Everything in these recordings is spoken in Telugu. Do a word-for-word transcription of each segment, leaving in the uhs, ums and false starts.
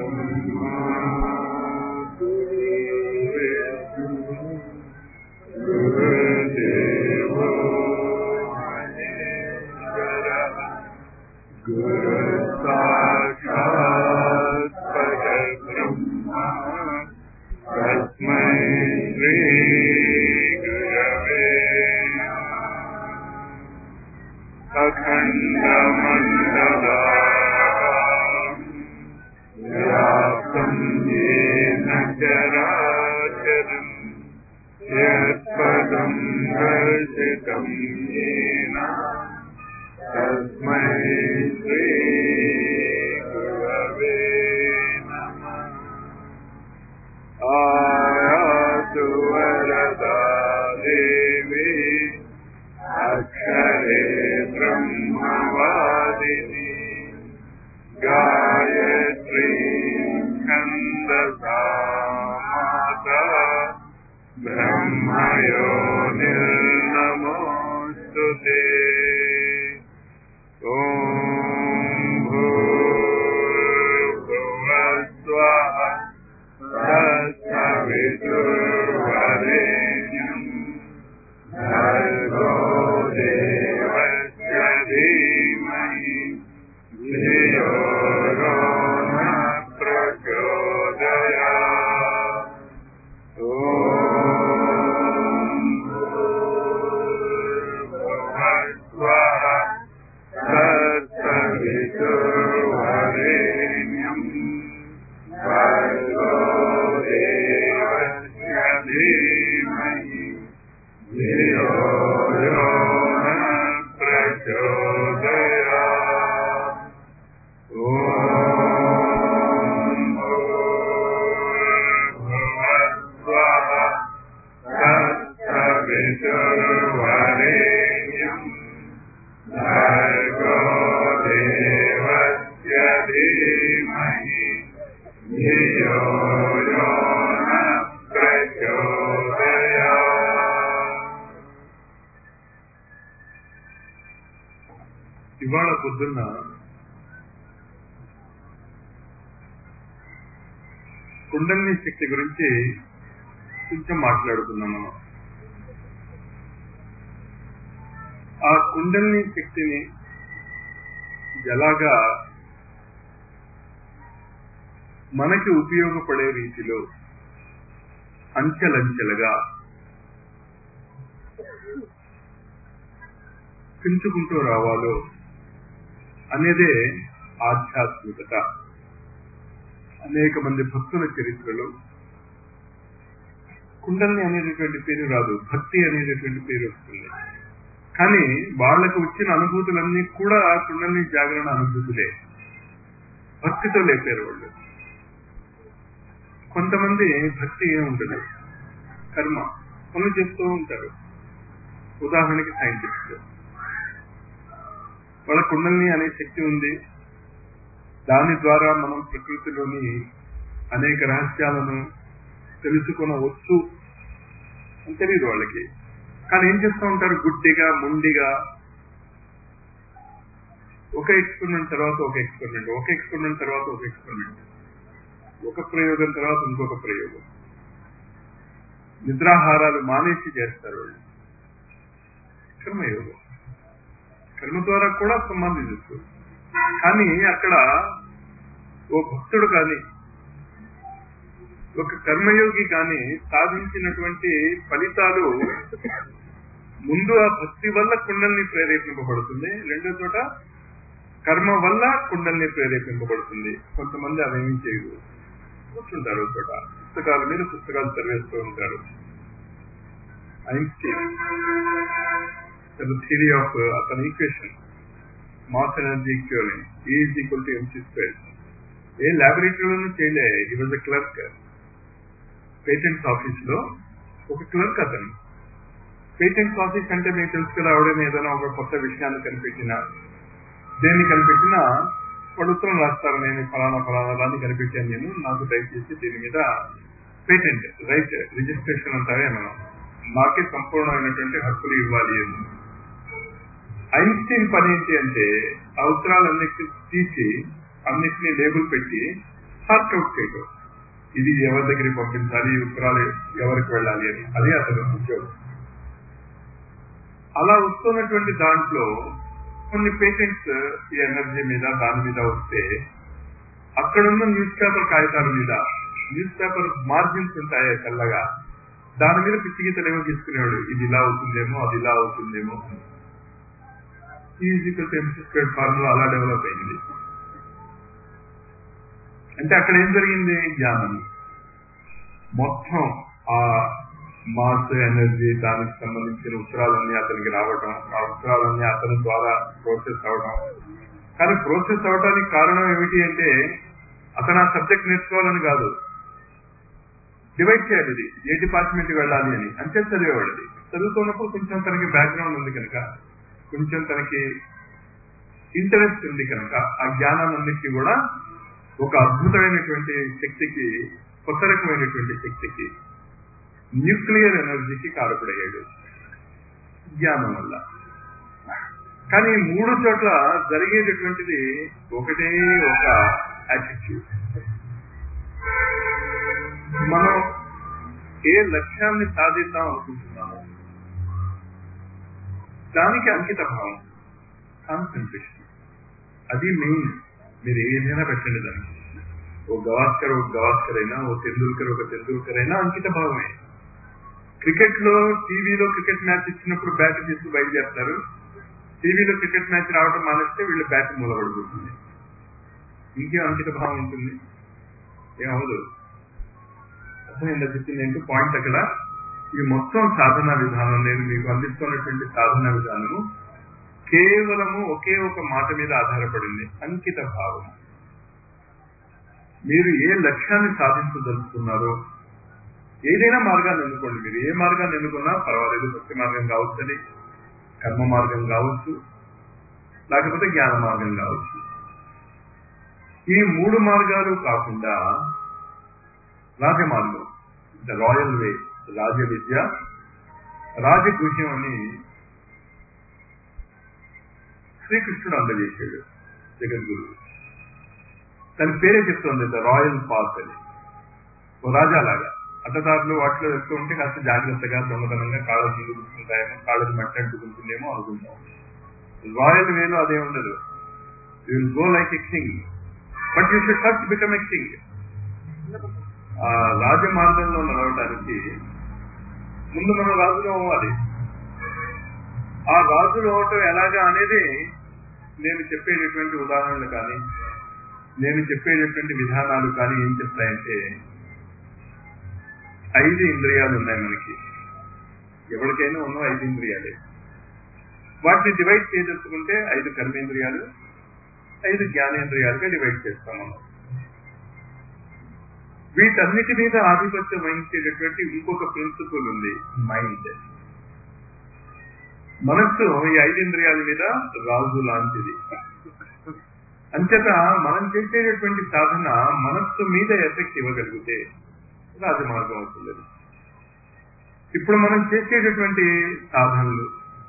ఇవాళ పొద్దున్న కుండలిని శక్తి గురించి కొంచెం మాట్లాడుకున్నాం మనం. ఆ కుండలిని శక్తిని ఎలాగా మనకి ఉపయోగపడే రీతిలో అంచెలంచెలుగా పెంచుకుంటూ రావాలో అనేదే ఆధ్యాత్మికత. అనేక మంది భక్తుల చరిత్రలో కుండలిని అనేటటువంటి పేరు రాదు, భక్తి అనేటటువంటి పేరు వస్తుంది. కానీ వాళ్లకు వచ్చిన అనుభూతులన్నీ కూడా కుండలిని జాగరణ అనుభూతులే, భక్తితో లేపారు వాళ్ళు. కొంతమంది భక్తి ఏముంటుంది, కర్మ, పనులు చేస్తూ ఉంటారు. ఉదాహరణకి సైంటిస్ట్, వాళ్ళ కుండలిని అనే శక్తి ఉంది, దాని ద్వారా మనం ప్రకృతిలోని అనేక రహస్యాలను తెలుసుకొనవచ్చు అని తెలియదు వాళ్ళకి. కానీ ఏం చేస్తూ ఉంటారు, గుడ్డిగా ముండిగా ఒక ఎక్స్పెరిమెంట్ తర్వాత ఒక ఎక్స్పెరిమెంట్, ఒక ఎక్స్పెరిమెంట్ తర్వాత ఒక ఎక్స్పెరిమెంట్, ఒక ప్రయోగం తర్వాత ఇంకొక ప్రయోగం, నిద్రాహారాలు మానేసి చేస్తారు వాళ్ళు. కర్మయోగం, కర్మ ద్వారా కూడా సంబంధించు. కానీ అక్కడ ఓ భక్తుడు కానీ ఒక కర్మయోగి కానీ సాధించినటువంటి ఫలితాలు ముందు ఆ భక్తి వల్ల కుండలిని ప్రేరేపింపబడుతుంది, రెండో చోట కర్మ వల్ల కుండలిని ప్రేరేపింపబడుతుంది. కొంతమంది అవేమీ చేయరు, కూర్చుంటారు చోట, పుస్తకాల మీద పుస్తకాలు చదివేస్తూ ఉంటారు. ఐన్స్టీన్ తన థియరీ ఆఫ్ అతని equation, mass energy equivalent, E is equal to mc square, ఏ ల్యాబొరేటరీలోనూ చేయలే. He was a clerk, patents office లో ఒక క్లర్క్ అతను. పేటెంట్స్ ఆఫీస్ అంటే మీకు తెలుసు కదా, ఆవిడని ఏదైనా ఒక కొత్త విషయాన్ని కనిపెట్టినా, దేన్ని కనిపెట్టినా వాళ్ళు ఉత్తరం రాస్తారు, నేను ఫలానా ఫలానా దాన్ని కనిపెట్టాను, నేను నాకు దయచేసి దీని మీద పేటెంట్ రైట్ రిజిస్ట్రేషన్ అంటారే మనం, నాకే సంపూర్ణమైనటువంటి హక్కులు ఇవ్వాలి అని. ఐన్స్టీన్ పని ఏంటి అంటే ఆ ఉత్తరాలన్నిటిని తీసి అన్నిటినీ లేబుల్ పెట్టి సార్ట్ అవుట్ చేయడం, ఇది ఎవరి దగ్గరికి పంపించాలి, ఈ ఉత్తరాలు ఎవరికి వెళ్ళాలి అని, అది అతను ఉద్యోగం. అలా వస్తున్నటువంటి దాంట్లో కొన్ని పేటెంట్స్ ఈ ఎనర్జీ మీద దాని మీద వస్తే అక్కడున్న న్యూస్ పేపర్ కాగితాల మీద, న్యూస్ పేపర్ మార్జిన్స్ ఉంటాయి తెల్లగా, దాని మీద పిచ్చి గీతలేమో తీసుకునేవాడు, ఇది ఇలా అవుతుందేమో అది ఇలా అవుతుందేమో. ఈజికల్ ఎంసీ స్క్వేర్డ్ ఫార్ములా అలా డెవలప్ అయింది. అంటే అక్కడ ఏం జరిగింది? జ్ఞానం మొత్తం ఆ మాస్ ఎనర్జీ దానికి సంబంధించిన ఉత్తరాలన్నీ అతనికి రావడం, ఆ ఉత్తరాలన్నీ అతని ద్వారా ప్రోసెస్ అవడం. కానీ ప్రోసెస్ అవడానికి కారణం ఏమిటి అంటే అతను ఆ సబ్జెక్ట్ నేర్చుకోవాలని కాదు, డివైడ్ చేయాలి, ఇది ఏ డిపార్ట్మెంట్కి వెళ్ళాలి అని అంతే చదివేవాడు. అది చదువుతున్నప్పుడు కొంచెం తనకి బ్యాక్గ్రౌండ్ ఉంది కనుక, కొంచెం తనకి ఇంట్రెస్ట్ ఉంది కనుక ఆ జ్ఞానాన్నింటినీ కూడా ఒక అద్భుతమైనటువంటి శక్తికి, కొత్త రకమైనటువంటి శక్తికి, న్యూక్లియర్ ఎనర్జీకి కారకుడయ్యాడు జ్ఞానం వల్ల. కానీ మూడు చోట్ల జరిగేటటువంటిది ఒకటే ఒక యాటిట్యూడ్. మనం ఏ లక్ష్యాన్ని సాధిద్దాం అనుకుంటున్నామో దానికి అంకిత భావం, కాన్సన్ట్రేషన్, అది మెయిన్. మీరు ఏదైనా పెట్టండి దానికి, ఓ గవాస్కర్ ఒక గవాస్కర్ అయినా, ఓ తెండూల్కర్ ఒక తెండూల్కర్ అయినా అంకిత భావమే. క్రికెట్ లో టీవీలో క్రికెట్ మ్యాచ్ ఇచ్చినప్పుడు బ్యాట్ తీసుకు బయలుదేరుతారు, టీవీలో క్రికెట్ మ్యాచ్ రావడం మానేస్తే వీళ్ళు బ్యాట్ మూలబడిపోతుంది. ఇంకేం అంకిత భావం ఉంటుంది? ఏమవదు. అర్థమైందా చెప్పింది ఏంటో పాయింట్ అక్కడ? ఈ మొత్తం సాధనా విధానం, నేను మీకు అందిస్తున్నటువంటి సాధనా విధానము కేవలము ఒకే ఒక మాట మీద ఆధారపడింది, అంకిత భావం. మీరు ఏ లక్ష్యాన్ని సాధించదలుచుకున్నారో, ఏదైనా మార్గాన్ని ఎన్నుకోండి, మీరు ఏ మార్గాన్ని ఎన్నుకున్నా పర్వాలేదు, భక్తి మార్గం కావచ్చు, కర్మ మార్గం కావచ్చు, లేకపోతే జ్ఞాన మార్గం కావచ్చు. ఈ మూడు మార్గాలు కాకుండా రాజమార్గం, ద రాయల్ వే, రాజ విద్య, రాజగుహ్యం అని శ్రీకృష్ణుడు అందజేశాడు జగద్గురు. తన పేరే చెప్తోంది ద రాయల్ పాత్ అని. ఓ రాజాలాగా అడ్డదారులు వాటిలో వెళ్తూ ఉంటే కాస్త జాగ్రత్తగా దొంగతనంగా కాళ్ళకు నీళ్ళు గుర్తుంటాయేమో, కాళ్ళకి మట్టి అంటుకుంటుందేమో అనుకుంటాం. రాయల్ వేలో అదే ఉండదు. You will go like a king, but you should first become a king. ఆ రాజ మార్గంలో నడవడానికి ముందు మనం రాజులు అవ్వాలి. ఆ రాజులు అవటం ఎలాగా అనేది నేను చెప్పేటటువంటి ఉదాహరణలు కానీ, నేను చెప్పేటటువంటి విధానాలు కానీ ఏం చెప్తాయంటే, ఐదు ఇంద్రియాలు ఉన్నాయి మనకి, ఎవరికైనా ఉన్న ఐదు ఇంద్రియాలే. వాటిని డివైడ్ చేయదలుచుకుంటే ఐదు కర్మేంద్రియాలు, ఐదు జ్ఞానేంద్రియాలుగా డివైడ్ చేస్తాం మనం. వీటన్నిటి మీద ఆధిపత్యం వహించేటటువంటి ఇంకొక ప్రిన్సిపల్ ఉంది, మైండ్. మనస్సు ఈ ఐదింద్రియాల మీద రాజు లాంటిది. అంచేత మనం చేసేటటువంటి సాధన మనస్సు మీద ఎఫెక్ట్ ఇవ్వగలిగితే రాజమార్గం అవుతుంది. ఇప్పుడు మనం చేసేటటువంటి సాధనలు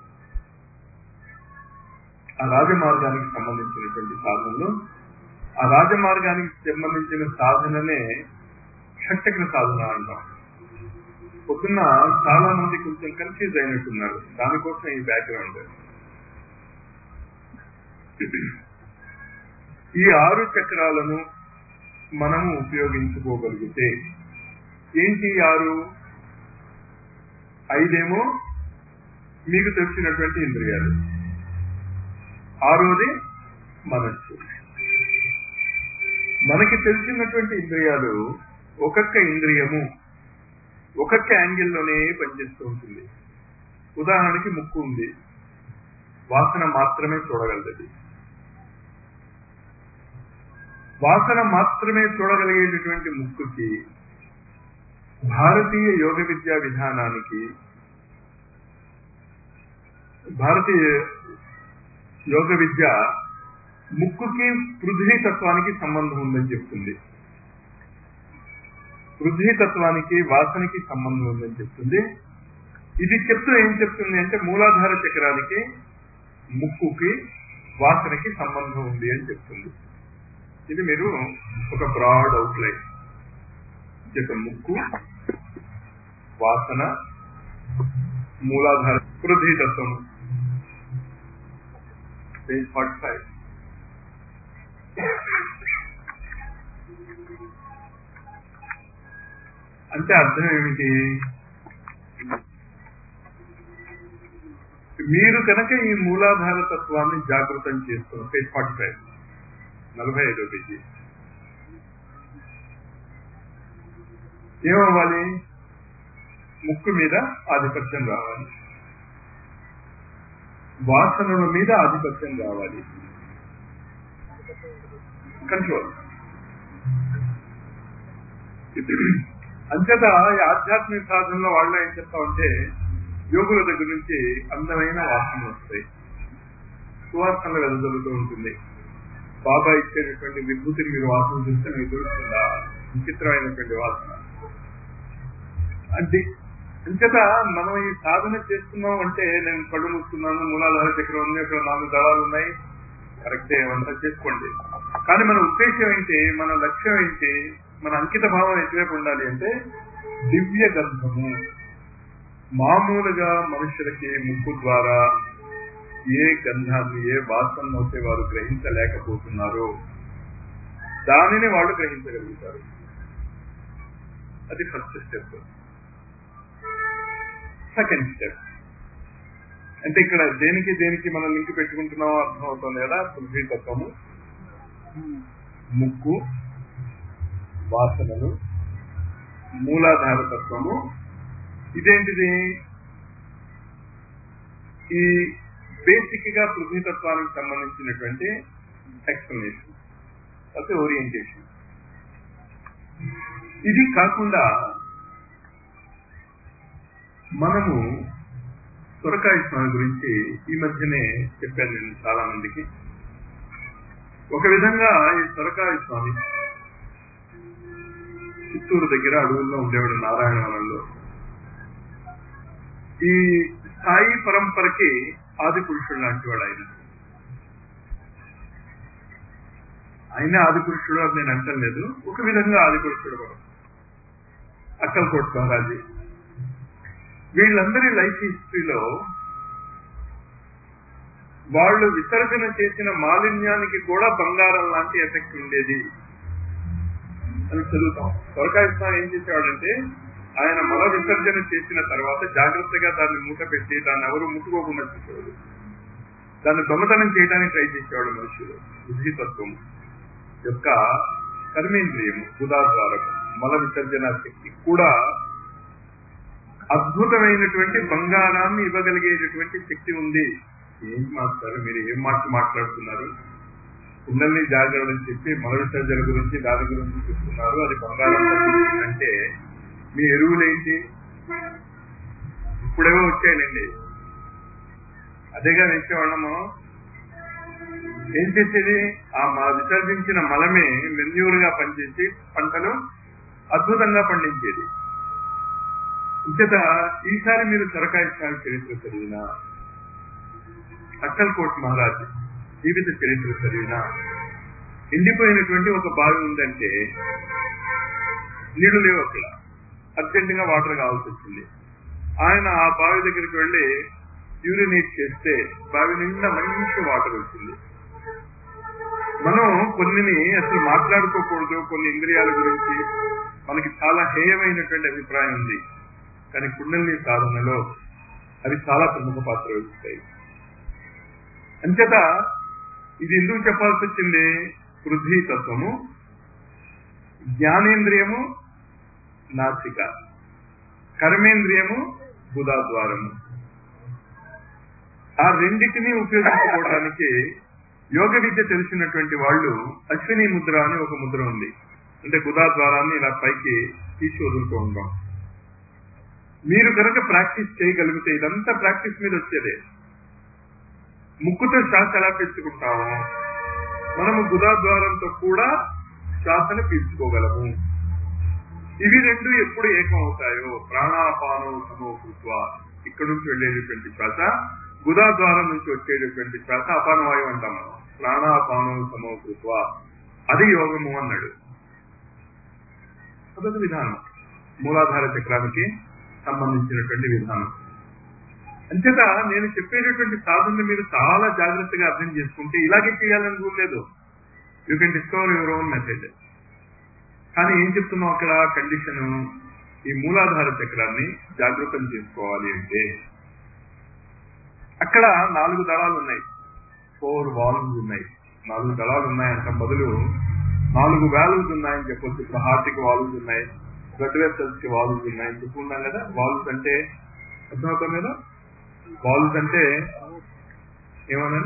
ఆ రాజమార్గానికి సంబంధించినటువంటి సాధనలు, ఆ రాజమార్గానికి సంబంధించిన సాధననే షట్చక్ర సాధన అంటాం. పొద్దున్న చాలా మంది కొంచెం కన్ఫ్యూజ్ అయినట్టున్నారు, దానికోసం ఈ బ్యాక్గ్రౌండ్. ఈ ఆరు చక్రాలను మనము ఉపయోగించుకోగలిగితే, ఏంటి ఆరు? ఐదేమో మీకు తెలిసినటువంటి ఇంద్రియాలు, ఆరోది మనస్సు. మనకి తెలిసినటువంటి ఇంద్రియాలు ఒక్కొక్క ఇంద్రియము ఒక్కొక్క యాంగిల్లోనే పనిచేస్తూ ఉంటుంది. ఉదాహరణకి ముక్కు ఉంది, వాసన మాత్రమే చూడగలదు. వాసన మాత్రమే చూడగలిగేటటువంటి ముక్కుకి భారతీయ యోగ విద్యా విధానానికి, భారతీయ యోగ విద్య ముక్కుకి పృథ్వీ తత్వానికి సంబంధం ఉందని చెప్తుంది. పృథ్వీ తత్వానికి వాసనకి సంబంధం ఉందని చెప్తుంది. ఇది చెప్తూ ఏం చెప్తుంది అంటే మూలాధార చక్రానికి ముక్కుకి వాసనకి సంబంధం ఉంది అని చెప్తుంది. ఇది మీరు ఒక బ్రాడ్ అవుట్లైన్ యొక్క ముక్కు, వాసన, మూలాధార, పృథ్వీ తత్వం. Page forty five. అంటే అర్థం ఏమిటి? మీరు కనుక ఈ మూలాధార తత్వాన్ని జాగృతం చేస్తున్నారు. పేజ్ ఫార్టీ ఫైవ్, నలభై ఐదో పేజీ. ఏమవ్వాలి? ముక్కు మీద ఆధిపత్యం రావాలి, వాసనల మీద ఆధిపత్యం రావాలి, కంట్రోల్. అంతేత ఈ ఆధ్యాత్మిక సాధనలో వాళ్ళు ఏం చెప్తామంటే, యోగుల దగ్గర నుంచి అందమైన వాసనలు వస్తాయి, సువాసనలు వెదజల్లుతూ ఉంటుంది. బాబా ఇచ్చేటటువంటి విభూతిని మీరు వాసన చూస్తే మీకు తెలుస్తుందా? విచిత్రమైనటువంటి వాసన. అంటే అంతేత మనం ఈ సాధన చేస్తున్నాం అంటే, నేను కళ్ళు మూసుకున్నాను, మూలాధార చక్రం ఉంది, అక్కడ నాలుగు దళాలు ఉన్నాయి, కరెక్టే, అంతా చేసుకోండి. కానీ మన ఉద్దేశం ఏంటి, మన లక్ష్యం ఏంటి, మన అంకిత భావం ఎటువైపు ఉండాలి అంటే దివ్య గంధము. మామూలుగా మనుషులకి ముక్కు ద్వారా ఏ గంధాన్ని, ఏ వాసనను అయితే వారు గ్రహించలేకపోతున్నారో దానిని వాళ్ళు గ్రహించగలుగుతారు. అది ఫస్ట్ స్టెప్. సెకండ్ స్టెప్ అంటే ఇక్కడ దేనికి దేనికి మనం లింక్ పెట్టుకుంటున్నామో అర్థం అవుతుంది కదా. పృథ్వీ తత్వము, ముక్కు, వాసనలు, మూలాధార తత్వము. ఇదేంటిది? ఈ బేసిక్ గా పృథ్వీ తత్వానికి సంబంధించినటువంటి ఎక్స్ప్లెనేషన్, అంటే ఓరియంటేషన్. ఇది కాకుండా మనము సొరకాయ స్వామి గురించి ఈ మధ్యనే చెప్పాను నేను చాలా మందికి. ఒక విధంగా ఈ సొరకాయ స్వామి చిత్తూరు దగ్గర అడవుల్లో ఉండేవాడు, నారాయణవనంలో. ఈ సాయి పరంపరకి ఆది పురుషుడు లాంటి వాడు ఆయన. ఆయన ఆది పురుషుడు అని నేను అంటలేదు, ఒక విధంగా ఆది పురుషుడు కూడా. అక్కల్కోట్ మహారాజీ, వీళ్ళందరి లైఫ్ హిస్టరీలో వాళ్ళు విసర్జన చేసిన మాలిన్యానికి కూడా బంగారం లాంటి ఎఫెక్ట్ ఉండేది అని చదువుతాం. సొరకాయ స్వామి ఏం చేసేవాడంటే, ఆయన మల విసర్జన చేసిన తర్వాత జాగ్రత్తగా దాన్ని మూట పెట్టి దాన్ని ఎవరు ముట్టుకోకుండా చేసేవాడు. దాన్ని దొంగతనం చేయడానికి ట్రై చేసేవాడు మనుషులు. బుద్ధితత్వం యొక్క కర్మేంద్రియము, ఉదాద్వారము, మల విసర్జన శక్తి కూడా అద్భుతమైనటువంటి బంగారాన్ని ఇవ్వగలిగేటటువంటి శక్తి ఉంది. ఏం మాట్లాడారు మీరు, ఏం మాట మాట్లాడుతున్నారు? కుండల్ని జాగ్రత్త చెప్పి మల విసర్జన గురించి దాని గురించి చెప్తున్నారు, అది బంగారం అంటే మీ ఎరువులేంటి? ఇప్పుడేమో వచ్చాయండి. అదేగా వేసేవాళ్ళము. ఏం చేసేది? ఆ విసర్జించిన మలమే మెన్యూరుగా పనిచేసి పంటలు అద్భుతంగా పండించేది. ఇంచేత ఈసారి మీరు సొరకాయ స్వామి చరిత్ర చదివినా, అక్కల్కోట్ మహారాజ్ జీవిత చరిత్ర చదివినా, ఎండిపోయినటువంటి ఒక బావి ఉందంటే నీళ్లు లేవు, అక్కడ అర్జెంటుగా వాటర్ కావాల్సి వచ్చింది. ఆయన ఆ బావి దగ్గరికి వెళ్ళి యూరినేట్ చేస్తే బావి నిండా మంచి వాటర్ వచ్చింది. మనం కొన్నిని అసలు మాట్లాడుకోకూడదు, కొన్ని ఇంద్రియాల గురించి మనకి చాలా హేయమైనటువంటి అభిప్రాయం ఉంది. కానీ కుండలిని సాధనలో అవి చాలా ప్రముఖ పాత్ర వహిస్తాయి. అంచేత ఇది ఎందుకు చెప్పాల్సి వచ్చింది? పృథ్వీ తత్వము, జ్ఞానేంద్రియము నాసిక, కర్మేంద్రియము బుధాద్వారము. ఆ రెండింటినీ ఉపయోగించుకోవడానికి యోగ విద్య తెలిసినటువంటి వాళ్ళు అశ్విని ముద్ర అని ఒక ముద్ర ఉంది. అంటే బుధాద్వారాన్ని ఇలా పైకి తీసి వదులుతూ ఉంటాం. మీరు కనుక ప్రాక్టీస్ చేయగలిగితే, ఇదంతా ప్రాక్టీస్ మీద వచ్చేదే. ముక్కుతో శ్వాస ఎలా పీల్చుకుంటాము, మనము బుధాద్వారంతో కూడా శ్వాసను పీల్చుకోగలము. ఇవి రెండు ఎప్పుడు ఏకం అవుతాయో, ప్రాణాపానం సమోకృత్వ, ఇక్కడ నుంచి వెళ్ళేటటువంటి శ్వాస, బుధాద్వారం నుంచి వచ్చేటటువంటి శ్వాస అపానవాయువు అంటాం మనం. ప్రాణాపానం సమోకృత్వ అది యోగము అన్నాడు. అదొక విధానం, మూలాధార చక్రానికి సంబంధించినటువంటి విధానం. అంచేత నేను చెప్పేటటువంటి సాధనలు మీరు చాలా జాగ్రత్తగా అర్థం చేసుకుంటే ఇలాగే చేయాలని రూల్ లేదు. You can discover your own method. కానీ ఏం చెప్తున్నాం అక్కడ కండిషన్, ఈ మూలాధార చక్రాన్ని జాగృతం చేసుకోవాలి అంటే అక్కడ నాలుగు దళాలు ఉన్నాయి, ఫోర్ వాల్వ్స్ ఉన్నాయి. నాలుగు దళాలు ఉన్నాయంట బదులు నాలుగు వాల్వ్స్ ఉన్నాయని చెప్పొచ్చు. ఇప్పుడు హార్ట్కి వాల్వ్స్ ఉన్నాయి, బ్లడ్ వెసల్స్ కి వాల్వ్స్ ఉన్నాయని చెప్పుకున్నాం కదా. వాల్వ్స్ అంటే అర్థమవుతాం కదా. వాల్వ్స్ అంటే ఏమన్నాను,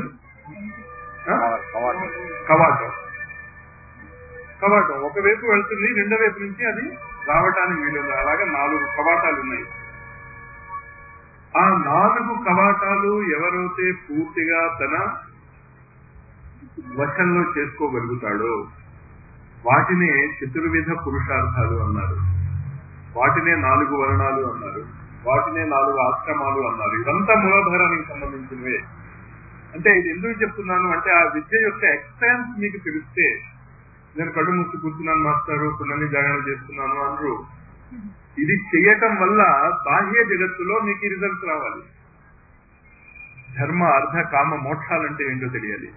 కవాటం. కవాటం ఒకవైపు వెళ్తుంది, రెండో వైపు నుంచి అది రావటానికి వీలుంది. అలాగే నాలుగు కవాటాలు ఉన్నాయి. ఆ నాలుగు కవాటాలు ఎవరైతే పూర్తిగా తన వశంలో చేసుకోగలుగుతాడో వాటినే చతుర్విధ పురుషార్థాలు అన్నారు, వాటినే నాలుగు వర్ణాలు అన్నారు, వాటినే నాలుగు ఆశ్రమాలు అన్నారు. ఇదంతా మూలాధారానికి సంబంధించినవే. అంటే ఇది ఎందుకు చెప్తున్నాను అంటే ఆ విద్య యొక్క ఎక్స్టెన్స్ మీకు తెలిస్తే, నేను కళ్ళు మూసి కూర్చున్నాను మాస్టారు పునర్ని జాగరణ చేస్తున్నాను అనరు. ఇది చేయటం వల్ల బాహ్య జగత్తులో మీకు ఈ రిజల్ట్స్ రావాలి. ధర్మ అర్థ కామ మోక్షాలంటే ఏంటో తెలియాలి.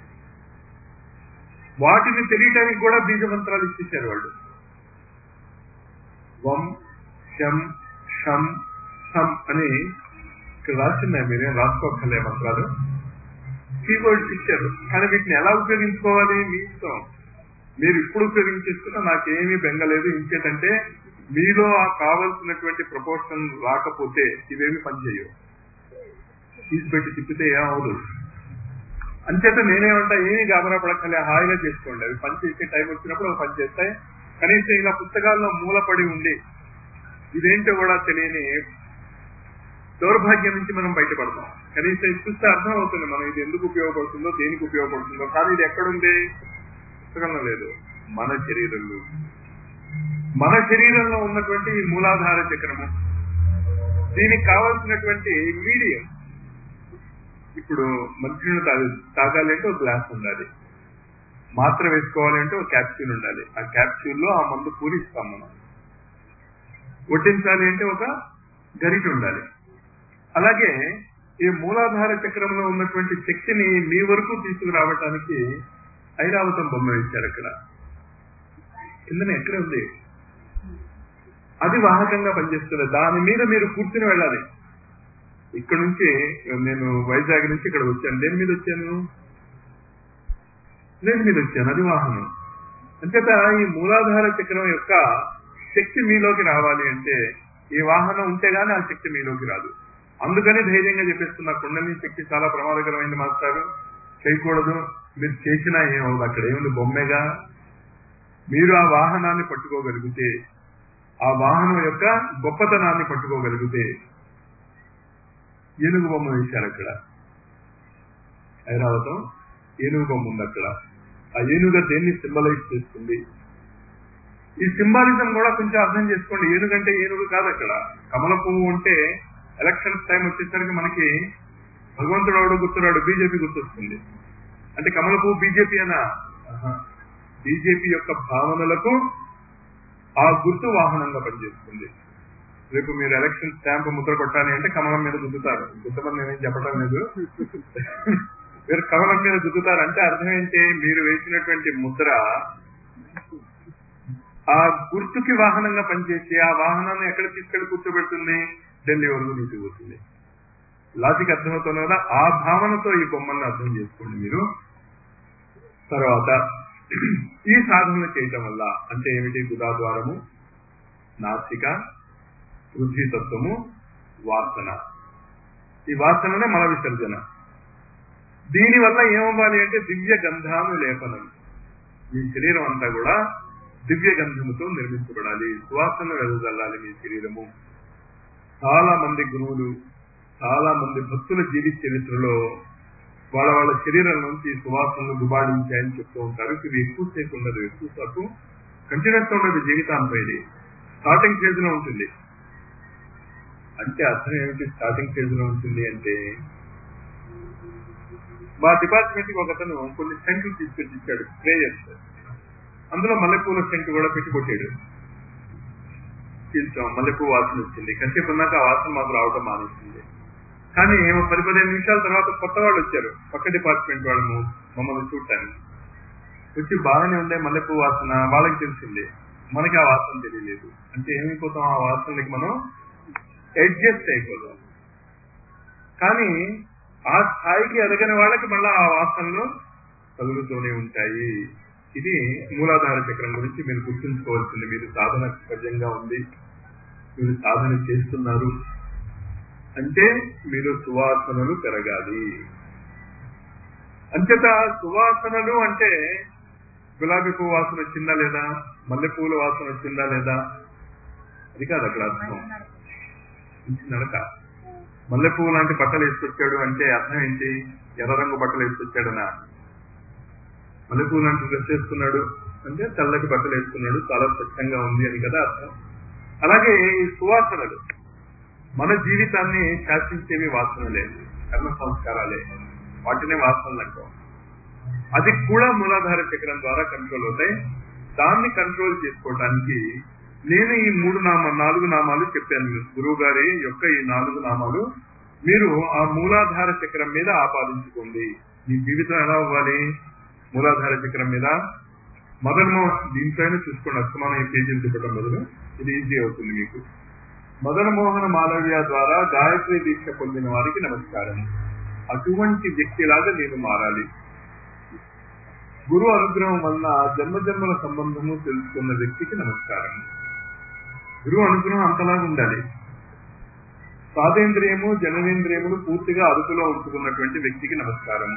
వాటిని తెలియటానికి కూడా బీజ మంత్రాలు ఇచ్చేశారు వాళ్ళు. వం శం షం సం అని ఇక్కడ రాసిందా, మీరేం రాసుకోకలే మంత్రాలు, కీబోర్డ్స్ ఇచ్చారు. కానీ వీటిని ఎలా ఉపయోగించుకోవాలి మీ ఇష్టం. మీరు ఇప్పుడు ఉపయోగించేసుకున్నా నాకేమీ బెంగలేదు. ఇంకేంటంటే మీలో ఆ కావలసినటువంటి ప్రపోర్షన్ రాకపోతే ఇవేమి పనిచేయవు. తీసిపెట్టి తిప్పితే ఏమవదు. అంచేత నేనేమంటా ఏమీ గాబరా పడక్కలే, హాయిగా చేసుకోండి. అవి పనిచేసే టైం వచ్చినప్పుడు అవి పనిచేస్తాయి. కనీసం ఇలా పుస్తకాల్లో మూలపడి ఉండి ఇదేంటో కూడా తెలియని దౌర్భాగ్యం నుంచి మనం బయటపడతాం. కనీసం ఇది చూస్తే అర్థం అవుతుంది మనం ఇది ఎందుకు ఉపయోగపడుతుందో, దేనికి ఉపయోగపడుతుందో. కానీ ఇది ఎక్కడుంది, పుస్తకంలో లేదు, మన శరీరంలో. మన శరీరంలో ఉన్నటువంటి ఈ మూలాధార చక్రము, దీనికి కావాల్సినటువంటి మీడియం. ఇప్పుడు మంచినీళ్ళు తాగి తాగాలి అంటే ఒక గ్లాస్ ఉండాలి, మాత్ర వేసుకోవాలి అంటే ఒక క్యాప్సూల్ ఉండాలి. ఆ క్యాప్సూల్లో ఆ మందు పూరిస్తాం మనం. వడ్డించాలి అంటే ఒక గరిట ఉండాలి. అలాగే ఈ మూలాధార చక్రంలో ఉన్నటువంటి శక్తిని మీ వరకు తీసుకురావటానికి ఐరావతం బొమ్మ ఇచ్చారు అక్కడ కిందనే, ఎక్కడ ఉంది. అది వాహకంగా పనిచేస్తుంది. దాని మీద మీరు కూర్చుని వెళ్ళాలి. ఇక్కడ నుంచి నేను వైజాగ్ నుంచి ఇక్కడ వచ్చాను. దేని మీద వచ్చాను, దేని మీద వచ్చాను, అది వాహనం. అంచేత ఈ మూలాధార చక్రం యొక్క శక్తి మీలోకి రావాలి అంటే ఈ వాహనం ఉంటే గానీ ఆ శక్తి మీలోకి రాదు. అందుకని ధైర్యంగా చెప్పేస్తున్నా, కుండలిని శక్తి చాలా ప్రమాదకరమైంది మాస్టారు, చేయకూడదు. మీరు చేసినా ఏమవుతుంది, అక్కడ ఏముంది, బొమ్మేగా. మీరు ఆ వాహనాన్ని పట్టుకోగలిగితే, ఆ వాహనం యొక్క గొప్పతనాన్ని పట్టుకోగలిగితే, ఏనుగు బొమ్మ వేశారు అక్కడ, ఐరావతం ఏనుగు బొమ్మ ఉంది అక్కడ. ఆ ఏనుగ దేన్ని సింబలైజ్ చేస్తుంది, ఈ సింబాలిజం కూడా కొంచెం అర్థం చేసుకోండి. ఏనుగంటే ఏనుగు కాదు అక్కడ. కమల పువ్వు ఉంటే ఎలక్షన్స్ టైం వచ్చేసరికి మనకి భగవంతుడు ఎవడు గుర్తురాడు, బీజేపీ గుర్తొస్తుంది. అంటే కమల పువ్వు బీజేపీ అనా, బీజేపీ యొక్క భావనలకు ఆ గుర్తు వాహనంగా పనిచేస్తుంది. రేపు మీరు ఎలక్షన్ స్టాంప్ ముద్ర కొట్టాలి అంటే కమలం మీద గుద్దుతారు. గుద్దమని నేనేం చెప్పడం లేదు, మీరు కమలం మీద గుద్దుతారు. అంటే అర్థం ఏంటి, మీరు వేసినటువంటి ముద్ర ఆ గుర్తుకి వాహనంగా పనిచేసి ఆ వాహనాన్ని ఎక్కడ తీసుకెళ్లి కూర్చోబెడుతుంది, ఢిల్లీ వరకు తీసుకుపోతుంది. లాజిక్ అర్థమవుతుంది కదా. ఆ భావనతో ఈ బొమ్మల్ని అర్థం చేసుకోండి మీరు. తర్వాత ఈ సాధనలు చేయటం వల్ల అంటే ఏమిటి, గుదాద్వారము, నాసిక, పృథ్వీతత్వము, వాసన. ఈ వాసననే మల విసర్జన. దీనివల్ల ఏమవ్వాలి అంటే దివ్య గంధాను లేపనం. మీ శరీరం అంతా కూడా దివ్య గంధముతో నిర్మించబడాలి, సువాసన వెదజల్లాలి మీ శరీరము. చాలా మంది గురువులు, చాలా మంది భక్తుల జీవిత చరిత్రలో వాళ్ళ వాళ్ళ శరీరం నుంచి సువాసనలు దుబాడించాయని చెప్తూ ఉంటారు. ఇది ఎక్కువ సేపు ఉండదు, ఎక్కువ సేపు కంటిన్యూస్ ఉండదు. జీవితాంతం ఇది స్టార్టింగ్ ఫేజ్ లో ఉంటుంది. అంటే అర్థం ఏమిటి, స్టార్టింగ్ ఫేజ్ లో ఉంటుంది అంటే, మా డిపార్ట్మెంట్ కి ఒకతను కొన్ని సెంట్లు తీసుకొచ్చి ఇచ్చాడు, స్ప్రే చేస్తాడు. అందులో మల్లెపూల సెంటు కూడా పెట్టి కొట్టాడు. పీల్చాం, మల్లెపూ వాసన వచ్చింది. కాసేపు ఉన్నాక ఆ వాసన మాకు రావడం మానేసింది. కానీ పది పదిహేను నిమిషాల తర్వాత కొత్త వాళ్ళు వచ్చారు, పక్క డిపార్ట్మెంట్ వాళ్ళు మమ్మల్ని చూడటానికి వచ్చి, బాగానే ఉండే మల్లెపూ వాసన, వాళ్ళకి తెలిసింది, మనకి ఆ వాసన తెలియలేదు. అంటే ఏమైపోతాం, ఆ వాసనకి మనం అడ్జస్ట్ అయిపోతాం. కానీ ఆ స్థాయికి ఎదగని వాళ్ళకి మళ్ళీ ఆ వాసనలు తగులుతూనే ఉంటాయి. ఇది మూలాధార చక్రం గురించి మీరు గుర్తుంచుకోవాల్సింది. మీరు సాధన సహజంగా ఉంది, మీరు సాధన చేస్తున్నారు అంటే మీరు సువాసనలు పెరగాలి. అంచేత సువాసనలు అంటే గులాబీ పువ్వు వాసన వచ్చిందా లేదా, మల్లెపూల వాసన వచ్చిందా లేదా, అది కాదు అక్కడ అర్థం. నడక మల్లెపువ్వు లాంటి బట్టలు వేసుకొచ్చాడు అంటే అర్థం ఏంటి, ఎర్ర రంగు బట్టలు వేసుకొచ్చాడనా? మల్లెపువ్వు లాంటి డ్రెస్ వేసుకున్నాడు అంటే తెల్లటి బట్టలు వేసుకున్నాడు, చాలా స్వచ్ఛంగా ఉంది అని కదా అర్థం. అలాగే ఈ సువాసనలు మన జీవితాన్ని శాసించేవి వాసనలే, కర్మ సంస్కారాలే, వాటినే వాసనలు అంటాం. అది కూడా మూలాధార చక్రం ద్వారా కంట్రోల్ అవుతాయి. దాన్ని కంట్రోల్ చేసుకోవడానికి నేను ఈ మూడు నామ నాలుగు నామాలు చెప్పాను. గురువు గారి యొక్క ఈ నాలుగు నామాలు మీరు ఆ మూలాధార చక్రం మీద ఆపాదించుకోండి. మీ జీవితం ఎలా అవ్వాలి, మూలాధార చక్రం మీద. మొదలు దీంట్లోనే చూసుకోండి, అస్తమానం ఈ పేజీలు తిప్పడం బదులు ఇది ఈజీ అవుతుంది మీకు. మదన్ మోహన మాలవ్య ద్వారా గాయత్రి దీక్ష పొందిన వారికి నమస్కారం. అటువంటి వ్యక్తిలాగా నేను మారాలి. గురు అనుగ్రహం వలన జన్మజన్మల సంబంధము తెలుసుకున్న వ్యక్తికి నమస్కారం. గురువు అనుగ్రహం అంతలాగా ఉండాలి. స్వాదేంద్రియము జననేంద్రియములు పూర్తిగా అదుపులో ఉంచుకున్నటువంటి వ్యక్తికి నమస్కారము.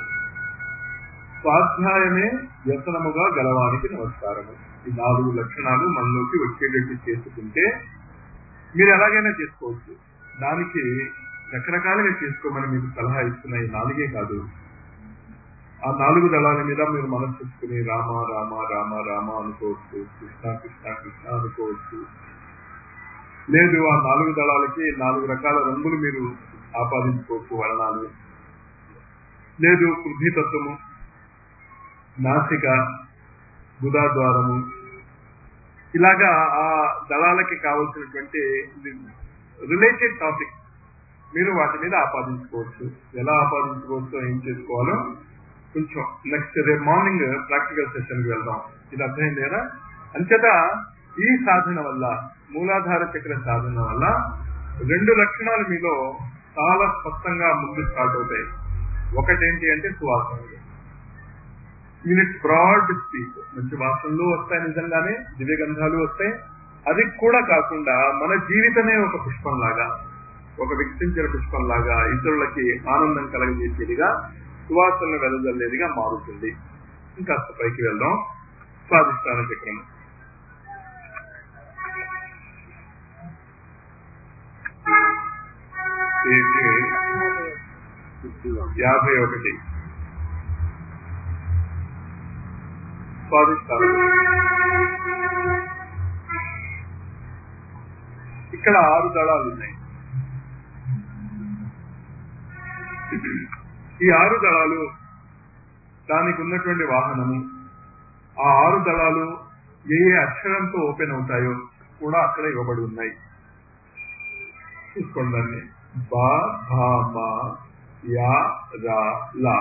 స్వాధ్యాయమే వ్యసనముగా గలవానికి నమస్కారము. ఈ నాలుగు లక్షణాలు మనలోకి వచ్చేటట్టు చేసుకుంటే మీరు ఎలాగైనా చేసుకోవచ్చు. దానికి రకరకాలుగా చేసుకోమని మీకు సలహా ఇస్తున్న ఈ నాలుగే కాదు, ఆ నాలుగు దళాల మీద మీరు మనసు చెప్పుకుని రామ రామ రామ రామ అనుకోవచ్చు, కృష్ణ కృష్ణ కృష్ణ అనుకోవచ్చు. లేదు ఆ నాలుగు దళాలకి నాలుగు రకాల రంగులు మీరు ఆపాదించుకోవచ్చు, వర్ణాలు. లేదు పృథ్వీతత్వము, నాసిక, బుధాద్వారము, ఇలాగా ఆ దళాలకి కావలసినటువంటి రిలేటెడ్ టాపిక్ మీరు వాటి మీద ఆపాదించుకోవచ్చు. ఎలా ఆపాదించుకోవచ్చో ఏం చేసుకోవాలో కొంచెం నెక్స్ట్ రేపు మార్నింగ్ ప్రాక్టికల్ సెషన్కి వెళ్దాం. ఇది అర్థమైంది కదా. అంచేత ఈ సాధన వల్ల, మూలాధార చక్ర సాధన వల్ల రెండు లక్షణాలు మీలో చాలా స్పష్టంగా ముందు స్టార్ట్ అవుతాయి. ఒకటేంటి అంటే సువాసనలు. యూనిట్ బ్రాడ్ స్పీక్, మంచి వాసనలు వస్తాయి, నిజంగానే దివ్య గంధాలు వస్తాయి. అది కూడా కాకుండా మన జీవితమే ఒక పుష్పం లాగా, ఒక వికసించిన పుష్పం లాగా, ఇతరులకి ఆనందం కలగజేసేదిగా, సువాసనలు వెదజల్లేదిగా మారుతుంది. ఇంకాస్త పైకి వెళ్దాం. స్వాధిష్టాన చక్రం యాభై ఒకటి. స్వాధిష్టాన ఇక్కడ ఆరు దళాలు ఉన్నాయి. ఈ ఆరు దళాలు దానికి ఉన్నటువంటి వాహనము, ఆ ఆరు దళాలు ఏ ఏ అక్షరంతో ఓపెన్ అవుతాయో కూడా అక్కడ ఇవ్వబడి ఉన్నాయి. చూసుకోండి దాన్ని. బా భా మా యా రా లా.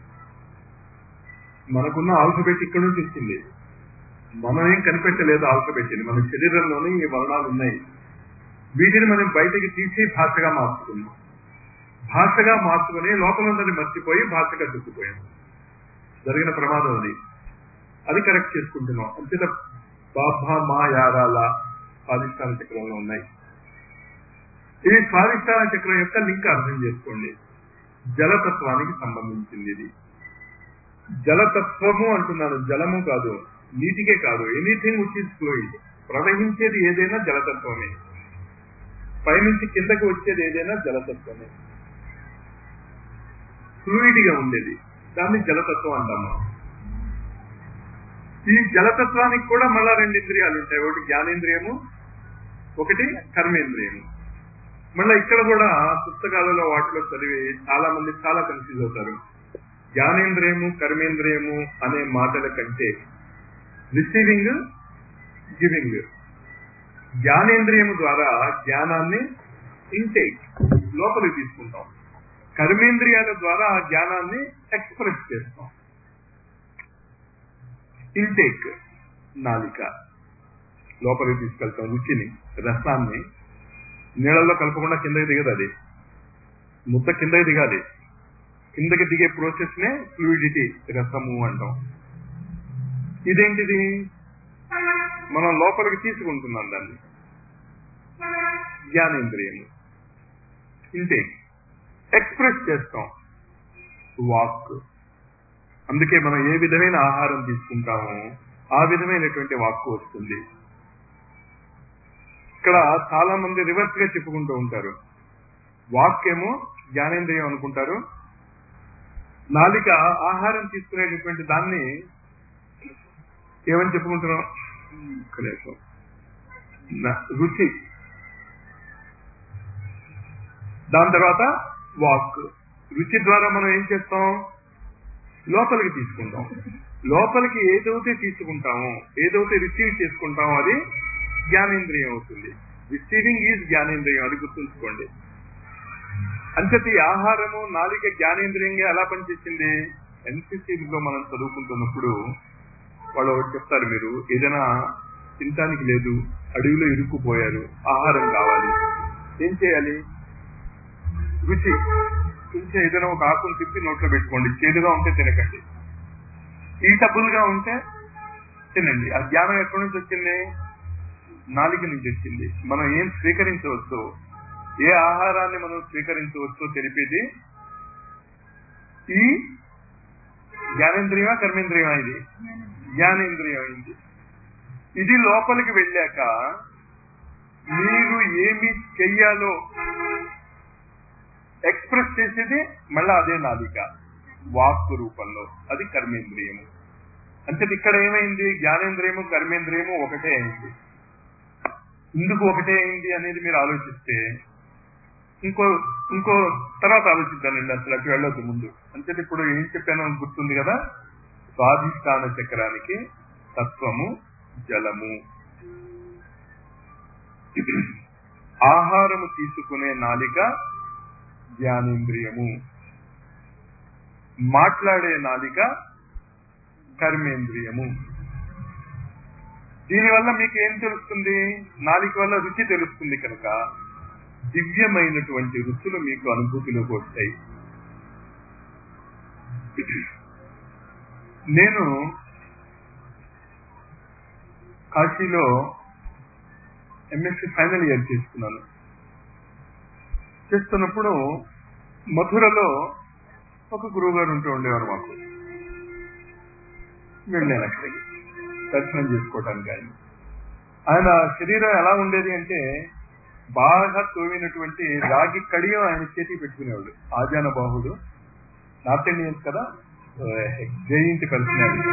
మనకున్న ఆల్ఫబెట్ ఇక్కడ నుంచి వచ్చింది, మనం ఏం కనిపెట్టలేదు ఆల్ఫబెట్ని. మన శరీరంలోనే ఈ వర్ణాలు ఉన్నాయి. వీటిని మనం బయటకి తీసి భాషగా మార్చుకున్నాం. భాషగా మార్చుకుని లోపల ఉన్నది మర్చిపోయి భాషగా చుట్టుపోయాం. జరిగిన ప్రమాదం అది. అది కరెక్ట్ చేసుకుంటున్నాం. అంతేత బాబా మా యారాల స్వాధిష్టాన చక్రంలో ఉన్నాయి. ఇది స్వాధిష్టాన చక్రం యొక్క లింక్ అర్థం చేసుకోండి. జలతత్వానికి సంబంధించింది ఇది. జలతత్వము అంటున్నాను, జలము కాదు, నీటికే కాదు. ఎనీథింగ్ విచ్ ఈజ్ ఫ్లూయిడ్, ప్రవహించేది ఏదైనా జలతత్వమే. పైనుంచి కిందకి వచ్చేది ఏదైనా జలతత్వమే. ఫ్లూయిడ్ గా ఉండేది దాన్ని జలతత్వం అంటాం మనం. ఈ జలతత్వానికి కూడా మళ్ళా రెండు ఇంద్రియాలు ఉంటాయి. ఒకటి జ్ఞానేంద్రియము, ఒకటి కర్మేంద్రియము. మళ్ళీ ఇక్కడ కూడా పుస్తకాలలో వాటిలో చదివి చాలా మంది చాలా కన్ఫ్యూజ్ అవుతారు. జ్ఞానేంద్రియము కర్మేంద్రియము అనే మాటల కంటే రిసీవింగ్, గివింగ్. జ్ఞానేంద్రియము ద్వారా జ్ఞానాన్ని ఇంటేక్ లోపలికి తీసుకుంటాం. కర్మేంద్రియాల ద్వారా ఆ జ్ఞానాన్ని ఎక్స్ప్రెస్ చేస్తాం. ఇంటేక్ నాలిక లోపలికి తీసుకెళ్తాం. రుచిని, రసాన్ని నీళ్ళల్లో కలపకుండా కిందకి దిగదు. అది ముద్ద కిందకి దిగాలి. కిందకి దిగే ప్రాసెస్ నే ఫ్లూయిడిటీ, రసము అంటాం. ఇదేంటిది? మనం లోపలికి తీసుకుంటున్నాం దాన్ని. జ్ఞానేంద్రియము ఇంటేక్. ఎక్స్ప్రెస్ చేస్తాం వాక్. అందుకే మనం ఏ విధమైన ఆహారం తీసుకుంటామో ఆ విధమైనటువంటి వాక్కు వస్తుంది. ఇక్కడ చాలా మంది రివర్స్ గా చెప్పుకుంటూ ఉంటారు. వాక్ ఏమో జ్ఞానేంద్రియం అనుకుంటారు, నాలిక ఆహారం తీసుకునేటటువంటి దాన్ని ఏమని చెప్పుకుంటున్నాం? రుచి. దాని తర్వాత వాక్. రుచి ద్వారా మనం ఏం చేస్తాం? లోపలికి తీసుకుంటాం. లోపలికి ఏదైతే తీసుకుంటామో, ఏదైతే రిసీవ్ చేసుకుంటామో అది జ్ఞానేంద్రియం అవుతుంది. రిసీవింగ్ ఈజ్ జ్ఞానేంద్రియం, అది గుర్తుంచుకోండి. అంతటి ఆహారము నాలిక జ్ఞానేంద్రియంగా ఎలా పనిచేసింది? ఎన్సీసీలో మనం చదువుకుంటున్నప్పుడు వాళ్ళు చెప్తారు, మీరు ఏదైనా తినటానికి లేదు, అడవిలో ఇరుక్కుపోయారు, ఆహారం కావాలి, ఏం చేయాలి? రుచి. కొంచెం ఏదైనా ఒక ఆకును తిప్పి నోట్లో పెట్టుకోండి. చేదుగా ఉంటే తినకండి, ఈటబుల్ గా ఉంటే తినండి. ఆ జ్ఞానం ఎక్కడి నుంచి వచ్చింది? నాలిక నుంచి వచ్చింది. మనం ఏం స్వీకరించవచ్చో, ఏ ఆహారాన్ని మనం స్వీకరించవచ్చో తెలిపేది ఈ జ్ఞానేంద్రియమా కర్మేంద్రియమా? ఇది జ్ఞానేంద్రియం అయింది. ఇది లోపలికి వెళ్ళాక మీరు ఏమి చెయ్యాలో ఎక్స్ప్రెస్ చేసేది మళ్ళా అదే నాలిక, వాక్కు రూపంలో. అది కర్మేంద్రియము. అంటే ఇక్కడ ఏమైంది? జ్ఞానేంద్రియము కర్మేంద్రియము ఒకటే అయింది. ఎందుకు ఒకటే అయింది అనేది మీరు ఆలోచిస్తే, ఇంకో ఇంకో తర్వాత ఆలోచిద్దానండి, అసలు అటు వెళ్ళొద్దు ముందు. అంటే ఇప్పుడు ఏం చెప్పానో గుర్తుంది కదా? స్వాధిష్టాన చక్రానికి తత్వము జలము. ఆహారము తీసుకునే నాలిక జ్ఞానేంద్రియము, మాట్లాడే నాలిక కర్మేంద్రియము. దీనివల్ల మీకు ఏం తెలుస్తుంది? నాలిక వల్ల రుచి తెలుస్తుంది కనుక దివ్యమైనటువంటి రుచులు మీకు అనుభూతిలోకి వస్తాయి. నేను కాశీలో ఎంఎస్సీ ఫైనల్ ఇయర్ చేస్తున్నాను. చేస్తున్నప్పుడు మథురలో ఒక గురువు గారు ఉంటూ ఉండేవారు. మాకు వెళ్ళాను అక్కడికి దర్శనం చేసుకోవటానికి. ఆయన ఆయన శరీరం ఎలా ఉండేది అంటే, బాగా తోవినటువంటి రాగి కడియం ఆయన చేతికి పెట్టుకునేవాడు. ఆజాన బాహుడు, నార్త్ ఇండియన్స్ కదా, జయింటి పర్సనాలిటీ.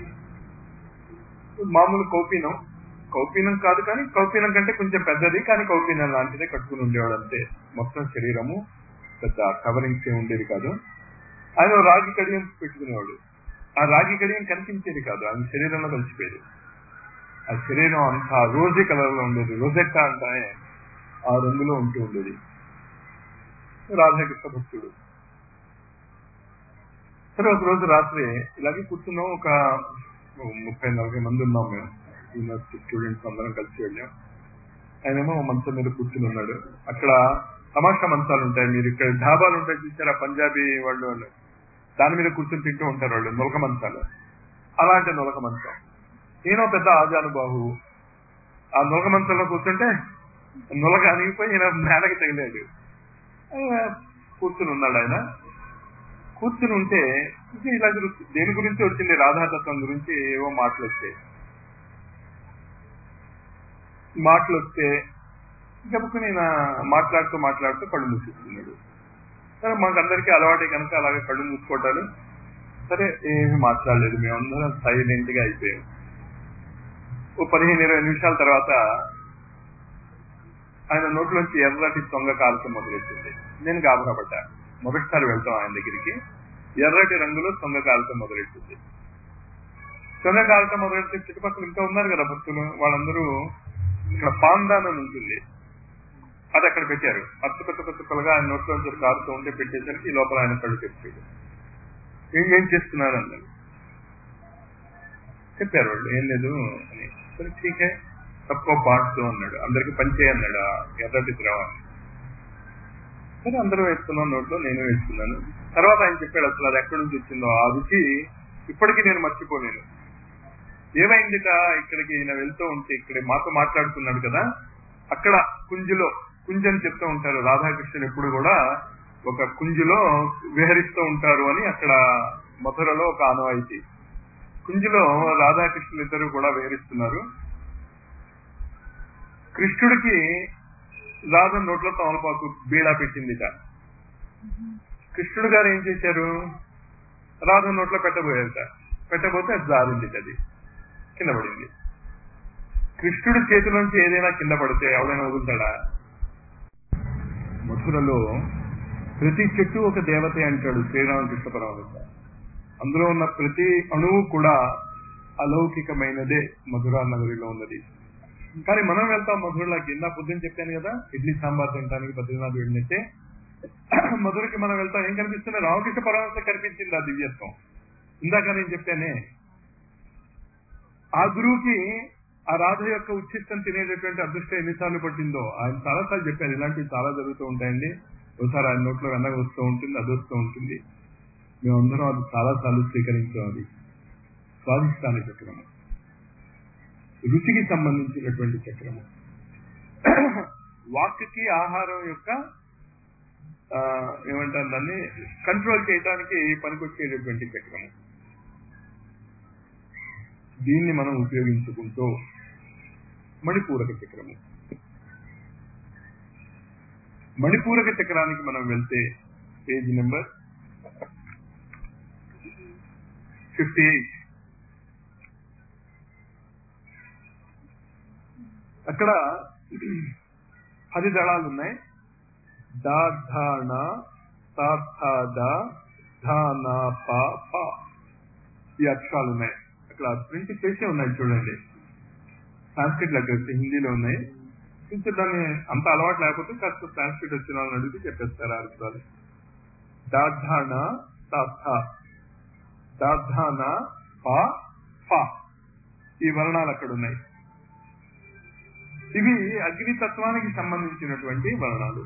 మామూలు కౌపీనం, కౌపీనం కాదు కానీ కౌపీనం కంటే కొంచెం పెద్దది, కానీ కౌపీనం లాంటిదే కట్టుకుని ఉండేవాడు అంతే. మొత్తం శరీరము పెద్ద కవరింగ్స్ ఏ ఉండేది కాదు. ఆయన రాగి కడియం పెట్టుకునేవాడు. ఆ రాగి కడియం కనిపించేది కాదు, ఆయన శరీరంలో కలిసిపోయేది. ఆ శరీరం అంతా రోజీ కలర్ లో ఉండేది, రోజెట్టా అంటానే ఆ రంగులో ఉంటూ ఉండేది. రాధాకృష్ణ భక్తుడు. సరే ఒక రోజు రాత్రి ఇలాగే కూర్చున్నాం. ఒక ముప్పై నలభై మంది ఉన్నాం మేము, యూనివర్సిటీ స్టూడెంట్స్ అందరం కలిసి వెళ్ళాం. ఆయనేమో మంచం మీద కూర్చుని ఉన్నాడు. అక్కడ తమాషా మంచాలు ఉంటాయి, మీరు ఇక్కడ ఢాబాలు ఉంటాయి చూసారా, పంజాబీ వాళ్ళు వాళ్ళు దాని మీద కూర్చొని తింటూ ఉంటారు వాళ్ళు, నులక మంచాలు. అలాంటి నులక మంచం. ఈయన పెద్ద ఆజానుబాహు. ఆ నులక మంచంలో కూర్చుంటే నులక అనిగిపోయి ఈయన నేలకి తగిలాడు. కూర్చుని ఉన్నాడు ఆయన. కూర్చుని ఉంటే ఇలా దేని గురించి వచ్చింది? రాధాతత్వం గురించి ఏవో మాటలు వచ్చాయి. మాటలు వస్తే గబుకుని ఈయన మాట్లాడుతూ మాట్లాడుతూ కళ్ళు మూసేస్తున్నాడు. సరే మాకందరికీ అలవాటే కనుక అలాగే కళ్ళు మూసుకోవటాలు. సరే ఏమి మాట్లాడలేదు, మేమందరం సైలెంట్ గా అయిపోయాం. ఓ పదిహేను ఇరవై నిమిషాల తర్వాత ఆయన నోట్లోంచి ఎర్రటి దొంగ కాల్చడం మొదలెట్టింది. నేను గాబరాపడ్డా. మొదటిసారి వెళ్తాం ఆయన దగ్గరికి. ఎర్రటి రంగులో దొంగ కాల్చడం మొదలెట్టింది. శనగాలట మొదలెడితే చుట్టుపక్కల ఇంకా ఉన్నారు కదా భక్తులు, వాళ్ళందరూ ఇక్కడ పాందాన్ అని ఉంటుంది, అది అక్కడ పెట్టారు. అత్తు కొత్త కొత్త కొత్తగా ఆయన నోట్లో నుంచి కారుతూ ఉంటే పెట్టేసరికి ఈ లోపల ఆయన కళ్ళు తెప్పాడు. ఏం చేస్తున్నారు అన్నారు. చెప్పారు వాళ్ళు, ఏం లేదు అని. సరే ఠీకే తక్కువ బాట్స్ అన్నాడు, అందరికి పంచే అన్నాడు ఆ ఎర్రటి ద్రవాన్ని. సరే అందరూ వేసుకున్నాను నోట్లో, నేను వేసుకున్నాను. తర్వాత ఆయన చెప్పాడు అసలు అది ఎక్కడి నుంచి వచ్చిందో ఆ రుచి ఇప్పటికీ నేను మర్చిపోలేను. ఏమైందిట, ఇక్కడికి ఈయన వెళ్తూ ఉంటే ఇక్కడ మాతో మాట్లాడుతున్నాడు కదా, అక్కడ కుంజులో, కుంజని చెప్తూ ఉంటారు రాధాకృష్ణుడు ఎప్పుడు కూడా ఒక కుంజులో విహరిస్తూ ఉంటారు అని అక్కడ మధురలో ఒక ఆనవాయితీ. కుంజులో రాధాకృష్ణులు ఇద్దరు కూడా విహరిస్తున్నారు. కృష్ణుడికి రాధ నోట్లో తమలపాకు బీడా పెట్టిందిట. కృష్ణుడు గారు ఏం చేశారు, రాధ నోట్లో పెట్టబోయారట. పెట్టబోతే అది జారింది, అది కింద పడింది. కృష్ణుడి చేతిలోంచి ఏదైనా కింద పడితే ఎవడైనా వదులుతాడా? మధురలో ప్రతి చెట్టు ఒక దేవతే అంటాడు శ్రీరామకృష్ణ పరమహంస. అందులో ఉన్న ప్రతి అణువు కూడా అలౌకికమైనదే మధురా నగరిలో ఉన్నది. కానీ మనం వెళ్తాం మధురలోకి. ఇందా పొద్దున్న చెప్పాను కదా, ఇడ్లీ సాంబార్ తినడానికి బద్రీనాథ్ వెళ్ళినట్టే మధురకి మనం వెళ్తాం. ఏం కనిపిస్తుంది? రామకృష్ణ పరమహంస కనిపించింది ఆ దివ్యత్వం. ఇందాక నేను చెప్తానే, ఆ గురువుకి ఆ రాధ యొక్క ఉచ్చిష్టం తినేటటువంటి అదృష్టం ఎన్నిసార్లు పట్టిందో ఆయన చాలాసార్లు చెప్పారు. ఇలాంటివి చాలా జరుగుతూ ఉంటాయండి. ఒకసారి ఆయన నోట్లో వెన్నగ వస్తూ ఉంటుంది, అది వస్తూ ఉంటుంది. మేమందరం అది చాలాసార్లు స్వీకరించాం. అది స్వాధిష్టాన చక్రము, రుచికి సంబంధించినటువంటి చక్రము. వాక్కి ఆహారం యొక్క ఏమంటారు దాన్ని కంట్రోల్ చేయడానికి పనికొచ్చేటటువంటి చక్రము. దీన్ని మనం ఉపయోగించుకుంటూ మణిపూరక చక్రము, మణిపూరక చక్రానికి మనం వెళ్తే పేజ్ నెంబర్ ఫిఫ్టీ ఎయిట్. అక్కడ పది దళాలు ఉన్నాయి. దా ధాన ఈ అక్షరాలు ఉన్నాయి. అక్కడ ప్రింట్ చేసే ఉన్నాయి చూడండి. సాంస్క్రిట్ లెటర్స్ హిందీలో ఉన్నాయి. కొంచెం దాన్ని అంత అలవాటు లేకపోతే కాస్త సాంస్క్రిట్ వచ్చిన వాళ్ళని అడిగితే చెప్పేస్తారు ఆ అక్షరాలు. దాధాన దాధాన పా ఫా ఈ వర్ణాలు అక్కడ ఉన్నాయి. ఇవి అగ్నితత్వానికి సంబంధించినటువంటి వర్ణాలు.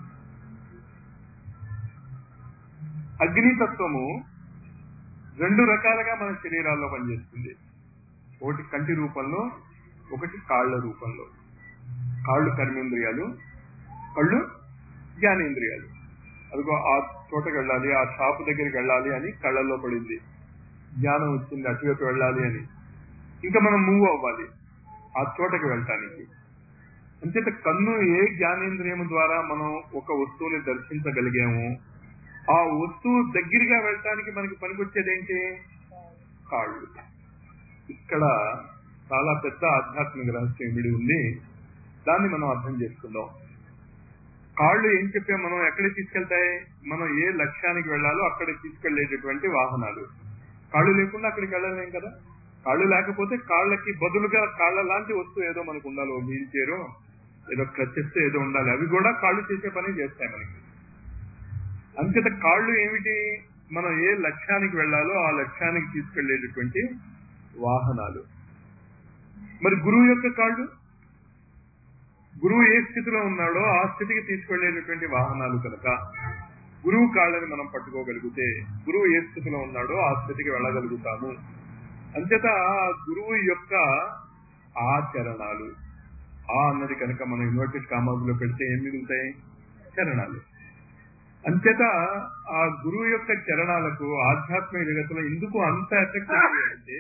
అగ్నితత్వము రెండు రకాలుగా మన శరీరాల్లో పనిచేస్తుంది. ఒకటి కంటి రూపంలో, ఒకటి కాళ్ల రూపంలో. కాళ్ళు కర్మేంద్రియాలు, కళ్ళు జ్ఞానేంద్రియాలు. అదిగో ఆ చోటకి వెళ్ళాలి, ఆ షాపు దగ్గరికి వెళ్ళాలి అని కళ్ళల్లో పడింది. జ్ఞానం వచ్చింది అటువైపు వెళ్ళాలి అని. ఇంకా మనం మూవ్ అవ్వాలి ఆ చోటకి వెళ్ళటానికి. అంచేత కన్ను ఏ జ్ఞానేంద్రియము ద్వారా మనం ఒక వస్తువుని దర్శించగలిగాము, ఆ వస్తువు దగ్గరగా వెళ్ళటానికి మనకి పనికొచ్చేది ఏంటి? కాళ్ళు. ఇక్కడ చాలా పెద్ద ఆధ్యాత్మిక రహస్యం ఇమిడి ఉంది. దాన్ని మనం అర్థం చేసుకుందాం. కాళ్ళు ఏం చెప్పాం, మనం ఎక్కడికి తీసుకెళ్తాయి? మనం ఏ లక్ష్యానికి వెళ్ళాలో అక్కడికి తీసుకెళ్లేటటువంటి వాహనాలు. కాళ్ళు లేకుండా అక్కడికి వెళ్ళలేం కదా. కాళ్ళు లేకపోతే కాళ్ళకి బదులుగా కాళ్ళ లాంటి వస్తువు ఏదో మనకు ఉండాలి. వీల్ చైర్, ఏదో క్లచెస్ ఏదో ఉండాలి. అవి కూడా కాళ్ళు చేసే పని చేస్తాయి మనకి. అంచేత కాళ్ళు ఏమిటి? మనం ఏ లక్ష్యానికి వెళ్ళాలో ఆ లక్ష్యానికి తీసుకెళ్లేటటువంటి వాహనాలు. మరి గురువు యొక్క కాళ్ళు, గురువు ఏ స్థితిలో ఉన్నాడో ఆ స్థితికి తీసుకెళ్లేటటువంటి వాహనాలు కనుక గురువు కాళ్ళని మనం పట్టుకోగలిగితే గురువు ఏ స్థితిలో ఉన్నాడో ఆ స్థితికి వెళ్ళగలుగుతాము. అంచేత గురువు యొక్క ఆచరణాలు, ఆ అన్నది కనుక మనం ఇన్వర్టెడ్ కామాజులో పెడితే ఏం మిగులుతాయి? చరణాలు. అంచేత ఆ గురువు యొక్క చరణాలకు ఆధ్యాత్మిక జగత్తులో ఎందుకు అంత ఎఫెక్ట్ అంటే,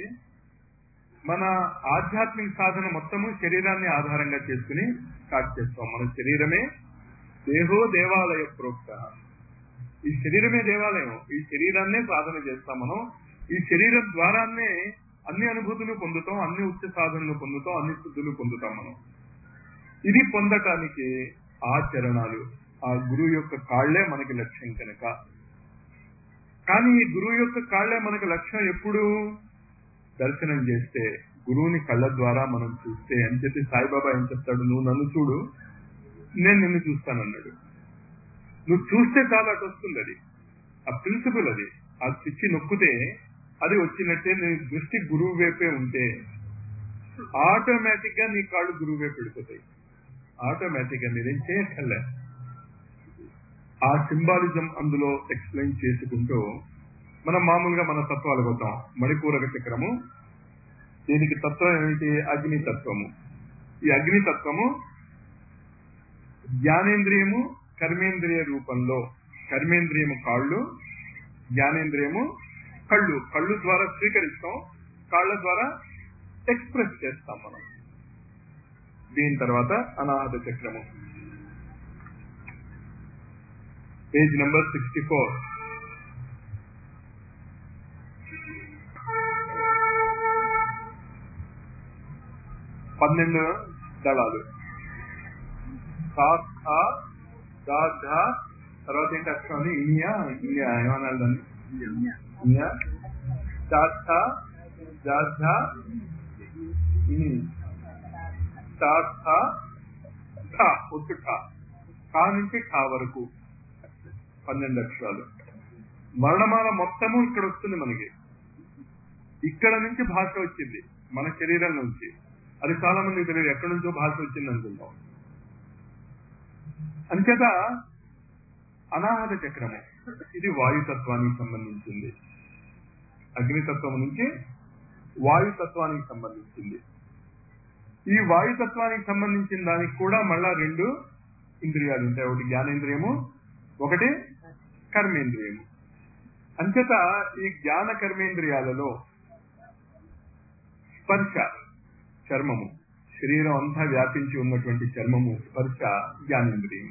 మన ఆధ్యాత్మిక సాధన మొత్తము శరీరాన్ని ఆధారంగా చేసుకుని స్టార్ట్ చేస్తాం. మన శరీరమే దేహో దేవాలయ ప్రోక్త. ఈ శరీరమే దేవాలయం. ఈ శరీరాన్నే సాధన చేస్తాం మనం. ఈ శరీరం ద్వారానే అన్ని అనుభూతులు పొందుతాం, అన్ని ఉచ్చ సాధనలు పొందుతాం, అన్ని స్థుతులు పొందుతాం మనం. ఇది పొందటానికి ఆ చరణాలు, ఆ గురువు యొక్క కాళ్లే మనకి లక్ష్యం కనుక. కానీ ఈ గురువు యొక్క కాళ్లే మనకి లక్ష్యం ఎప్పుడు? దర్శనం చేస్తే, గురువుని కళ్ళ ద్వారా మనం చూస్తే అని చెప్పి సాయిబాబా ఏం చెప్తాడు, నువ్వు నన్ను చూడు, నేను నిన్ను చూస్తానన్నాడు. నువ్వు చూస్తే చాలా అటు వస్తుంది. అది ఆ ప్రిన్సిపల్, అది ఆ స్విచ్ నొక్కితే అది వచ్చినట్టే. నీ దృష్టి గురువు వైపే ఉంటే ఆటోమేటిక్ గా నీ కాళ్ళు గురువు వైపు వెళ్ళిపోతాయి. ఆటోమేటిక్ గా మీరేం చేయక్కర్లే. ఆ సింబాలిజం అందులో ఎక్స్ప్లెయిన్ చేసుకుంటూ మనం మామూలుగా మన తత్వాలు పోతాం. మణిపూరక చక్రము, దీనికి తత్వం ఏమిటి? అగ్నితత్వము. ఈ అగ్నితత్వము జ్ఞానేంద్రియము కర్మేంద్రియ రూపంలో, కర్మేంద్రియము కాళ్ళు, జ్ఞానేంద్రియము కళ్ళు. కళ్ళు ద్వారా స్వీకరిస్తాం, కాళ్ళ ద్వారా ఎక్స్ప్రెస్ చేస్తాం మనం. దీని తర్వాత అనాహత చక్రము, పేజ్ నెంబర్ సిక్స్టీ ఫోర్. పన్నెండు దళాలు. తర్వాత ఏంటి అక్షరం? ఇనియా ఇనియా ఏమనాలి దాన్ని? ఇనియా టాథా జాథా ఇని టాథా ఠా, ఒత్తు ఠా, ఠా నుంచి ఠా వరకు పన్నెండు అక్షరాలు. వర్ణమాల మొత్తము ఇక్కడ వస్తుంది మనకి. ఇక్కడ నుంచి భాష వచ్చింది మన శరీరం నుంచి. అది చాలా మందికి తెలియదు, ఎక్కడి నుంచో భాష వచ్చింది అనుకుంటాం. అంచేత అనాహత చక్రము ఇది వాయుతత్వానికి సంబంధించింది. అగ్నితత్వం నుంచి వాయుతత్వానికి సంబంధించింది. ఈ వాయుతత్వానికి సంబంధించిన దానికి కూడా మళ్ళా రెండు ఇంద్రియాలు ఉంటాయి. ఒకటి జ్ఞానేంద్రియము, ఒకటి కర్మేంద్రియము. అంచేత ఈ జ్ఞాన కర్మేంద్రియాలలో స్పర్శ, చర్మము, శరీరం అంతా వ్యాపించి ఉన్నటువంటి చర్మము, స్పర్శ జ్ఞానేంద్రియం.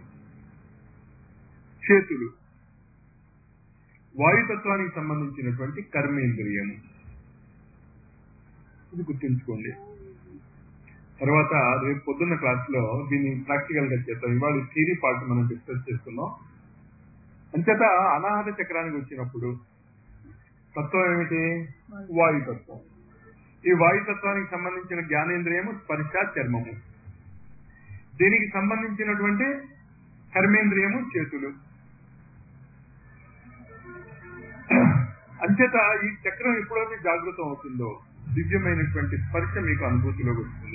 చేతులు వాయుతత్వానికి సంబంధించినటువంటి కర్మేంద్రియము. ఇది గుర్తుంచుకోండి. తర్వాత రేపు పొద్దున్న క్లాస్ లో దీన్ని ప్రాక్టికల్ గా చేద్దాం. ఇవాళ థియరీ పార్ట్ మనం డిస్కస్ చేస్తున్నాం. అంచేత అనాహత చక్రానికి వచ్చినప్పుడు తత్వం ఏమిటి? వాయుతత్వం. ఈ వాయుతత్వానికి సంబంధించిన జ్ఞానేంద్రియము స్పర్శ చర్మము. దీనికి సంబంధించినటువంటి కర్మేంద్రియము చేతులు. అంచేత ఈ చక్రం ఎప్పుడైతే జాగృతం అవుతుందో దివ్యమైనటువంటి స్పర్శ మీకు అనుభూతిలోకి వస్తుంది.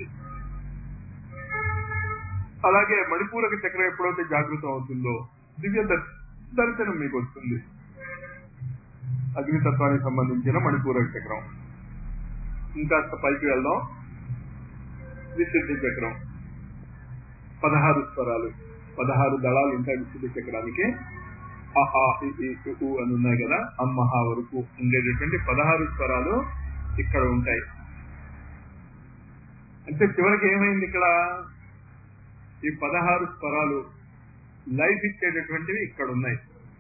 అలాగే మణిపూరక చక్రం ఎప్పుడైతే జాగృతం అవుతుందో దివ్య దర్శనం మీకు వస్తుంది. అగ్నితత్వానికి సంబంధించిన మణిపూరక చక్రం. ఇంకా పైకి వెళ్దాం. విశుద్ధి చక్రం, పదహారు స్వరాలు, పదహారు దళాలు ఉంటాయి విశుద్ధి చక్రానికి. అహా ఇ అని ఉన్నాయి కదా, అమ్మహా వరకు ఉండేటటువంటి పదహారు స్వరాలు ఇక్కడ ఉంటాయి. అంటే చివరికి ఏమైంది ఇక్కడ? ఈ పదహారు స్వరాలు లైఫ్ ఇచ్చేటటువంటివి ఇక్కడ ఉన్నాయి.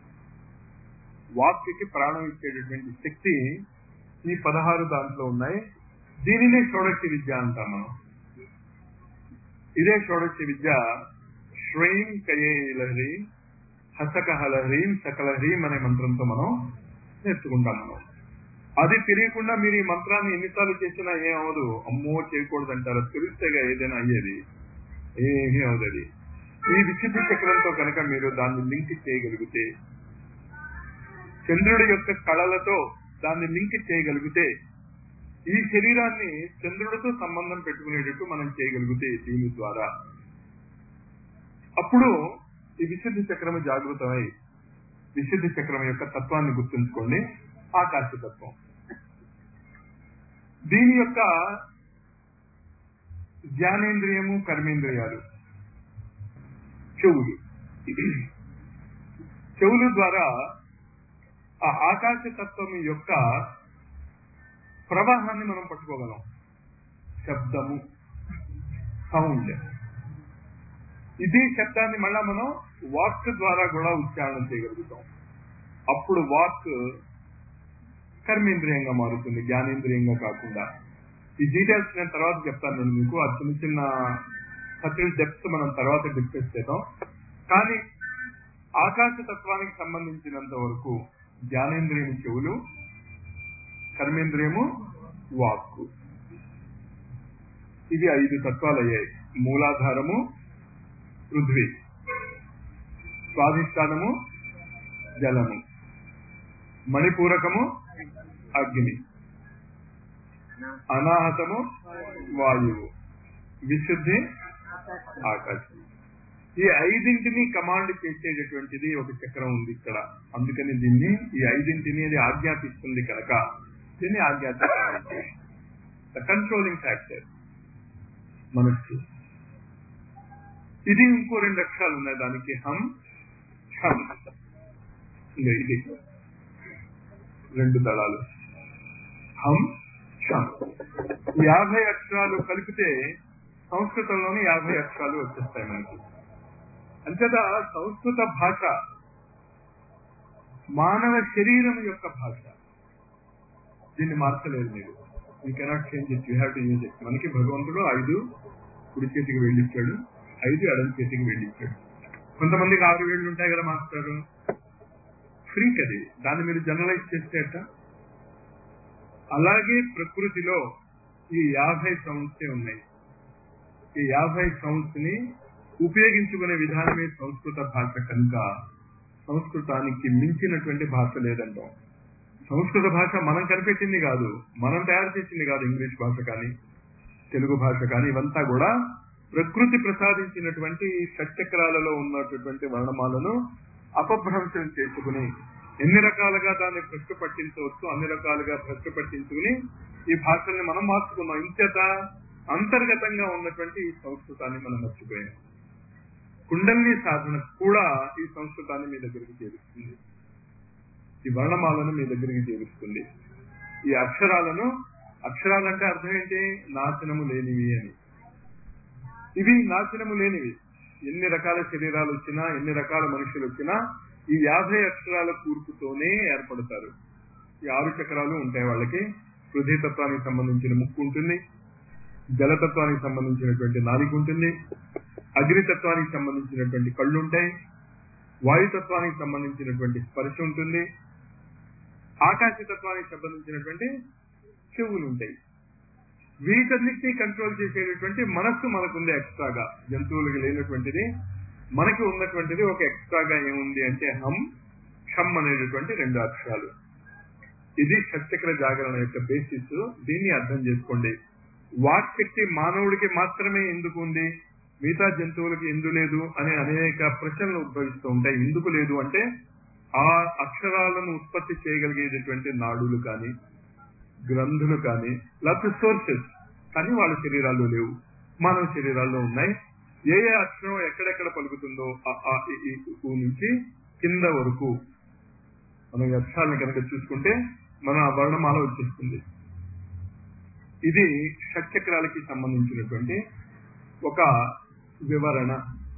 వాక్కి ప్రాణం ఇచ్చేటటువంటి శక్తి ఈ పదహారు దాంట్లో ఉన్నాయి. దీనినే షోడశి విద్య అంటాం మనం. ఇదే షోడశి విద్య. శ్రీం కయేలహ్రీ హసకహలహ్రీం సకలహ్రీం అనే మంత్రంతో మనం నేర్చుకుంటాం. మనం అది తెలియకుండా మీరు ఈ మంత్రాన్ని ఎన్నిసార్లు చేసినా ఏం అవదు. అమ్మో చేయకూడదు అంటారు. తెలిస్తేగా ఏదైనా అయ్యేది, ఏమీ అవదు. ఈ విశుద్ధి చక్రంతో కనుక మీరు దాన్ని లింక్ చేయగలిగితే, చంద్రుడి యొక్క కళలతో దాన్ని లింక్ చేయగలిగితే, ఈ శరీరాన్ని చంద్రుడితో సంబంధం పెట్టుకునేటట్టు మనం చేయగలిగితే దీని ద్వారా, అప్పుడు ఈ విశుద్ధి చక్రము జాగృతమై విశుద్ధి చక్రం యొక్క తత్వాన్ని గుర్తుంచుకోండి. ఆకాశతత్వం. దీని యొక్క జ్ఞానేంద్రియము కర్మేంద్రియాలు చెవులు. చెవులు ద్వారా ఆ ఆకాశతత్వం యొక్క ప్రవాహాన్ని మనం పట్టుకోగలం. శబ్దము, సౌండ్. ఇదే శబ్దాన్ని మళ్ళా మనం వాక్ ద్వారా కూడా ఉచ్చారణ చేయగలుగుతాం. అప్పుడు వాక్ కర్మేంద్రియంగా మారుతుంది, జ్ఞానేంద్రియంగా కాకుండా. ఈ డీటెయిల్స్ నేను తర్వాత చెప్తాను నేను మీకు. ఆ చిన్న చిన్న సటిల్ డెప్త్ మనం తర్వాత డిస్కస్ చేద్దాం. కానీ ఆకాశతత్వానికి సంబంధించినంత వరకు జ్ఞానేంద్రియము చెవులు, కర్మేంద్రియము వాక్కు. ఇవి ఐదు తత్వాలు అయ్యాయి. మూలాధారము పృథ్వీ, స్వాధిష్టానము జలము, మణిపూరకము అగ్ని, అనాహతము వాయువు, విశుద్ధి ఆకాశం. ఈ ఐదింటిని కమాండ్ చేసేటటువంటిది ఒక చక్రం ఉంది ఇక్కడ. అందుకని దీన్ని ఈ ఐదింటిని అది ఆజ్ఞాపిస్తుంది కనుక దీన్ని ఆజ్ఞాపిస్తుంది. ద కంట్రోలింగ్ ఫ్యాక్టర్ మనస్సు. ఇది ఇంకో రెండు అక్షరాలు ఉన్నాయి దానికి, హం ఛం. ఇది రెండు దళాలు, హం ఛం. యాభై అక్షరాలు కలిపితే సంస్కృతంలోని యాభై అక్షరాలు వచ్చేస్తాయి మనకి. అంతేదా సంస్కృత భాష మానవ శరీరం యొక్క భాష. దీన్ని మార్చలేదు మీరు. You cannot change it, you have to use it. మనకి భగవంతుడు ఐదు కుడి చేతికి వెళ్ళిచ్చాడు, ఐదు ఎడమ చేతికి వెళ్ళిచ్చాడు. కొంతమందికి ఆరు వేళ్ళు ఉంటాయి కదా మాస్టారు, ఫ్రీక్ అది. దాన్ని మీరు జనరలైజ్ చేసేట. అలాగే ప్రకృతిలో ఈ యాభై సౌండ్సే ఉన్నాయి. ఈ యాభై సౌండ్స్ ని ఉపయోగించుకునే విధానమే సంస్కృత భాష కనుక సంస్కృతానికి మించినటువంటి భాష లేదంటాం. సంస్కృత భాష మనం కనిపెట్టింది కాదు, మనం తయారు చేసింది కాదు. ఇంగ్లీష్ భాష కానీ తెలుగు భాష కానీ ఇవంతా కూడా ప్రకృతి ప్రసాదించినటువంటి షట్చక్రాలలో ఉన్నటువంటి వర్ణమాలను అపభ్రంశం చేసుకుని ఎన్ని రకాలుగా దాన్ని భ్రష్టు పట్టించవచ్చు, అన్ని రకాలుగా భ్రష్టు పట్టించుకుని ఈ భాషల్ని మనం మార్చుకున్నాం. ఇంచేత అంతర్గతంగా ఉన్నటువంటి ఈ సంస్కృతాన్ని మనం మర్చిపోయాం. కుండలిని సాధన కూడా ఈ సంస్కృతాన్ని మీ దగ్గరికి చేరుస్తుంది, ఈ వర్ణమాలను మీ దగ్గరికి చేరుస్తుంది. ఈ అక్షరాలను, అక్షరాలంటే అర్థం ఏంటి? నాశనము లేనివి అని. ఇవి నాశనము లేనివి. ఎన్ని రకాల శరీరాలు వచ్చినా, ఎన్ని రకాల మనుషులు వచ్చినా ఈ యాభై అక్షరాల కూర్పుతోనే ఏర్పడతారు. ఈ ఆరు చక్రాలు ఉంటాయి వాళ్ళకి. పృథ్వీతత్వానికి సంబంధించిన ముక్కు ఉంటుంది, జలతత్వానికి సంబంధించినటువంటి నాలుక ఉంటుంది, అగ్నితత్వానికి సంబంధించినటువంటి కళ్ళు ఉంటాయి, వాయుతత్వానికి సంబంధించినటువంటి స్పర్శ ఉంటుంది, ఆకాశతత్వానికి సంబంధించినటువంటి చెవులు ఉంటాయి. వీటన్నిటినీ కంట్రోల్ చేసేటటువంటి మనస్సు మనకుంది ఎక్స్ట్రాగా. జంతువులకు లేనటువంటిది మనకి ఉన్నటువంటిది ఒక ఎక్స్ట్రాగా ఏముంది అంటే హం ఛం అనేటటువంటి రెండు అక్షరాలు. ఇది షట్చక్ర జాగరణ యొక్క బేసిస్. దీన్ని అర్థం చేసుకోండి. వాక్ శక్తి మానవుడికి మాత్రమే ఎందుకు ఉంది, మిగతా జంతువులకి ఎందుకు లేదు అనే అనేక ప్రశ్నలు ఉద్భవిస్తూ ఉంటాయి. ఎందుకు లేదు అంటే ఆ అక్షరాలను ఉత్పత్తి చేయగలిగేటటువంటి నాడులు కానీ గ్రంథులు కానీ లేకపోతే సోర్సెస్ కానీ వాళ్ళ శరీరాల్లో లేవు, మానవ శరీరాల్లో ఉన్నాయి. ఏ ఏ అక్షరం ఎక్కడెక్కడ పలుకుతుందో ఆ నుంచి కింద వరకు మనం అక్షరాలను కనుక చూసుకుంటే మన వర్ణమాల వచ్చేస్తుంది. ఇది షట్చక్రాలకి సంబంధించినటువంటి ఒక వివరణ.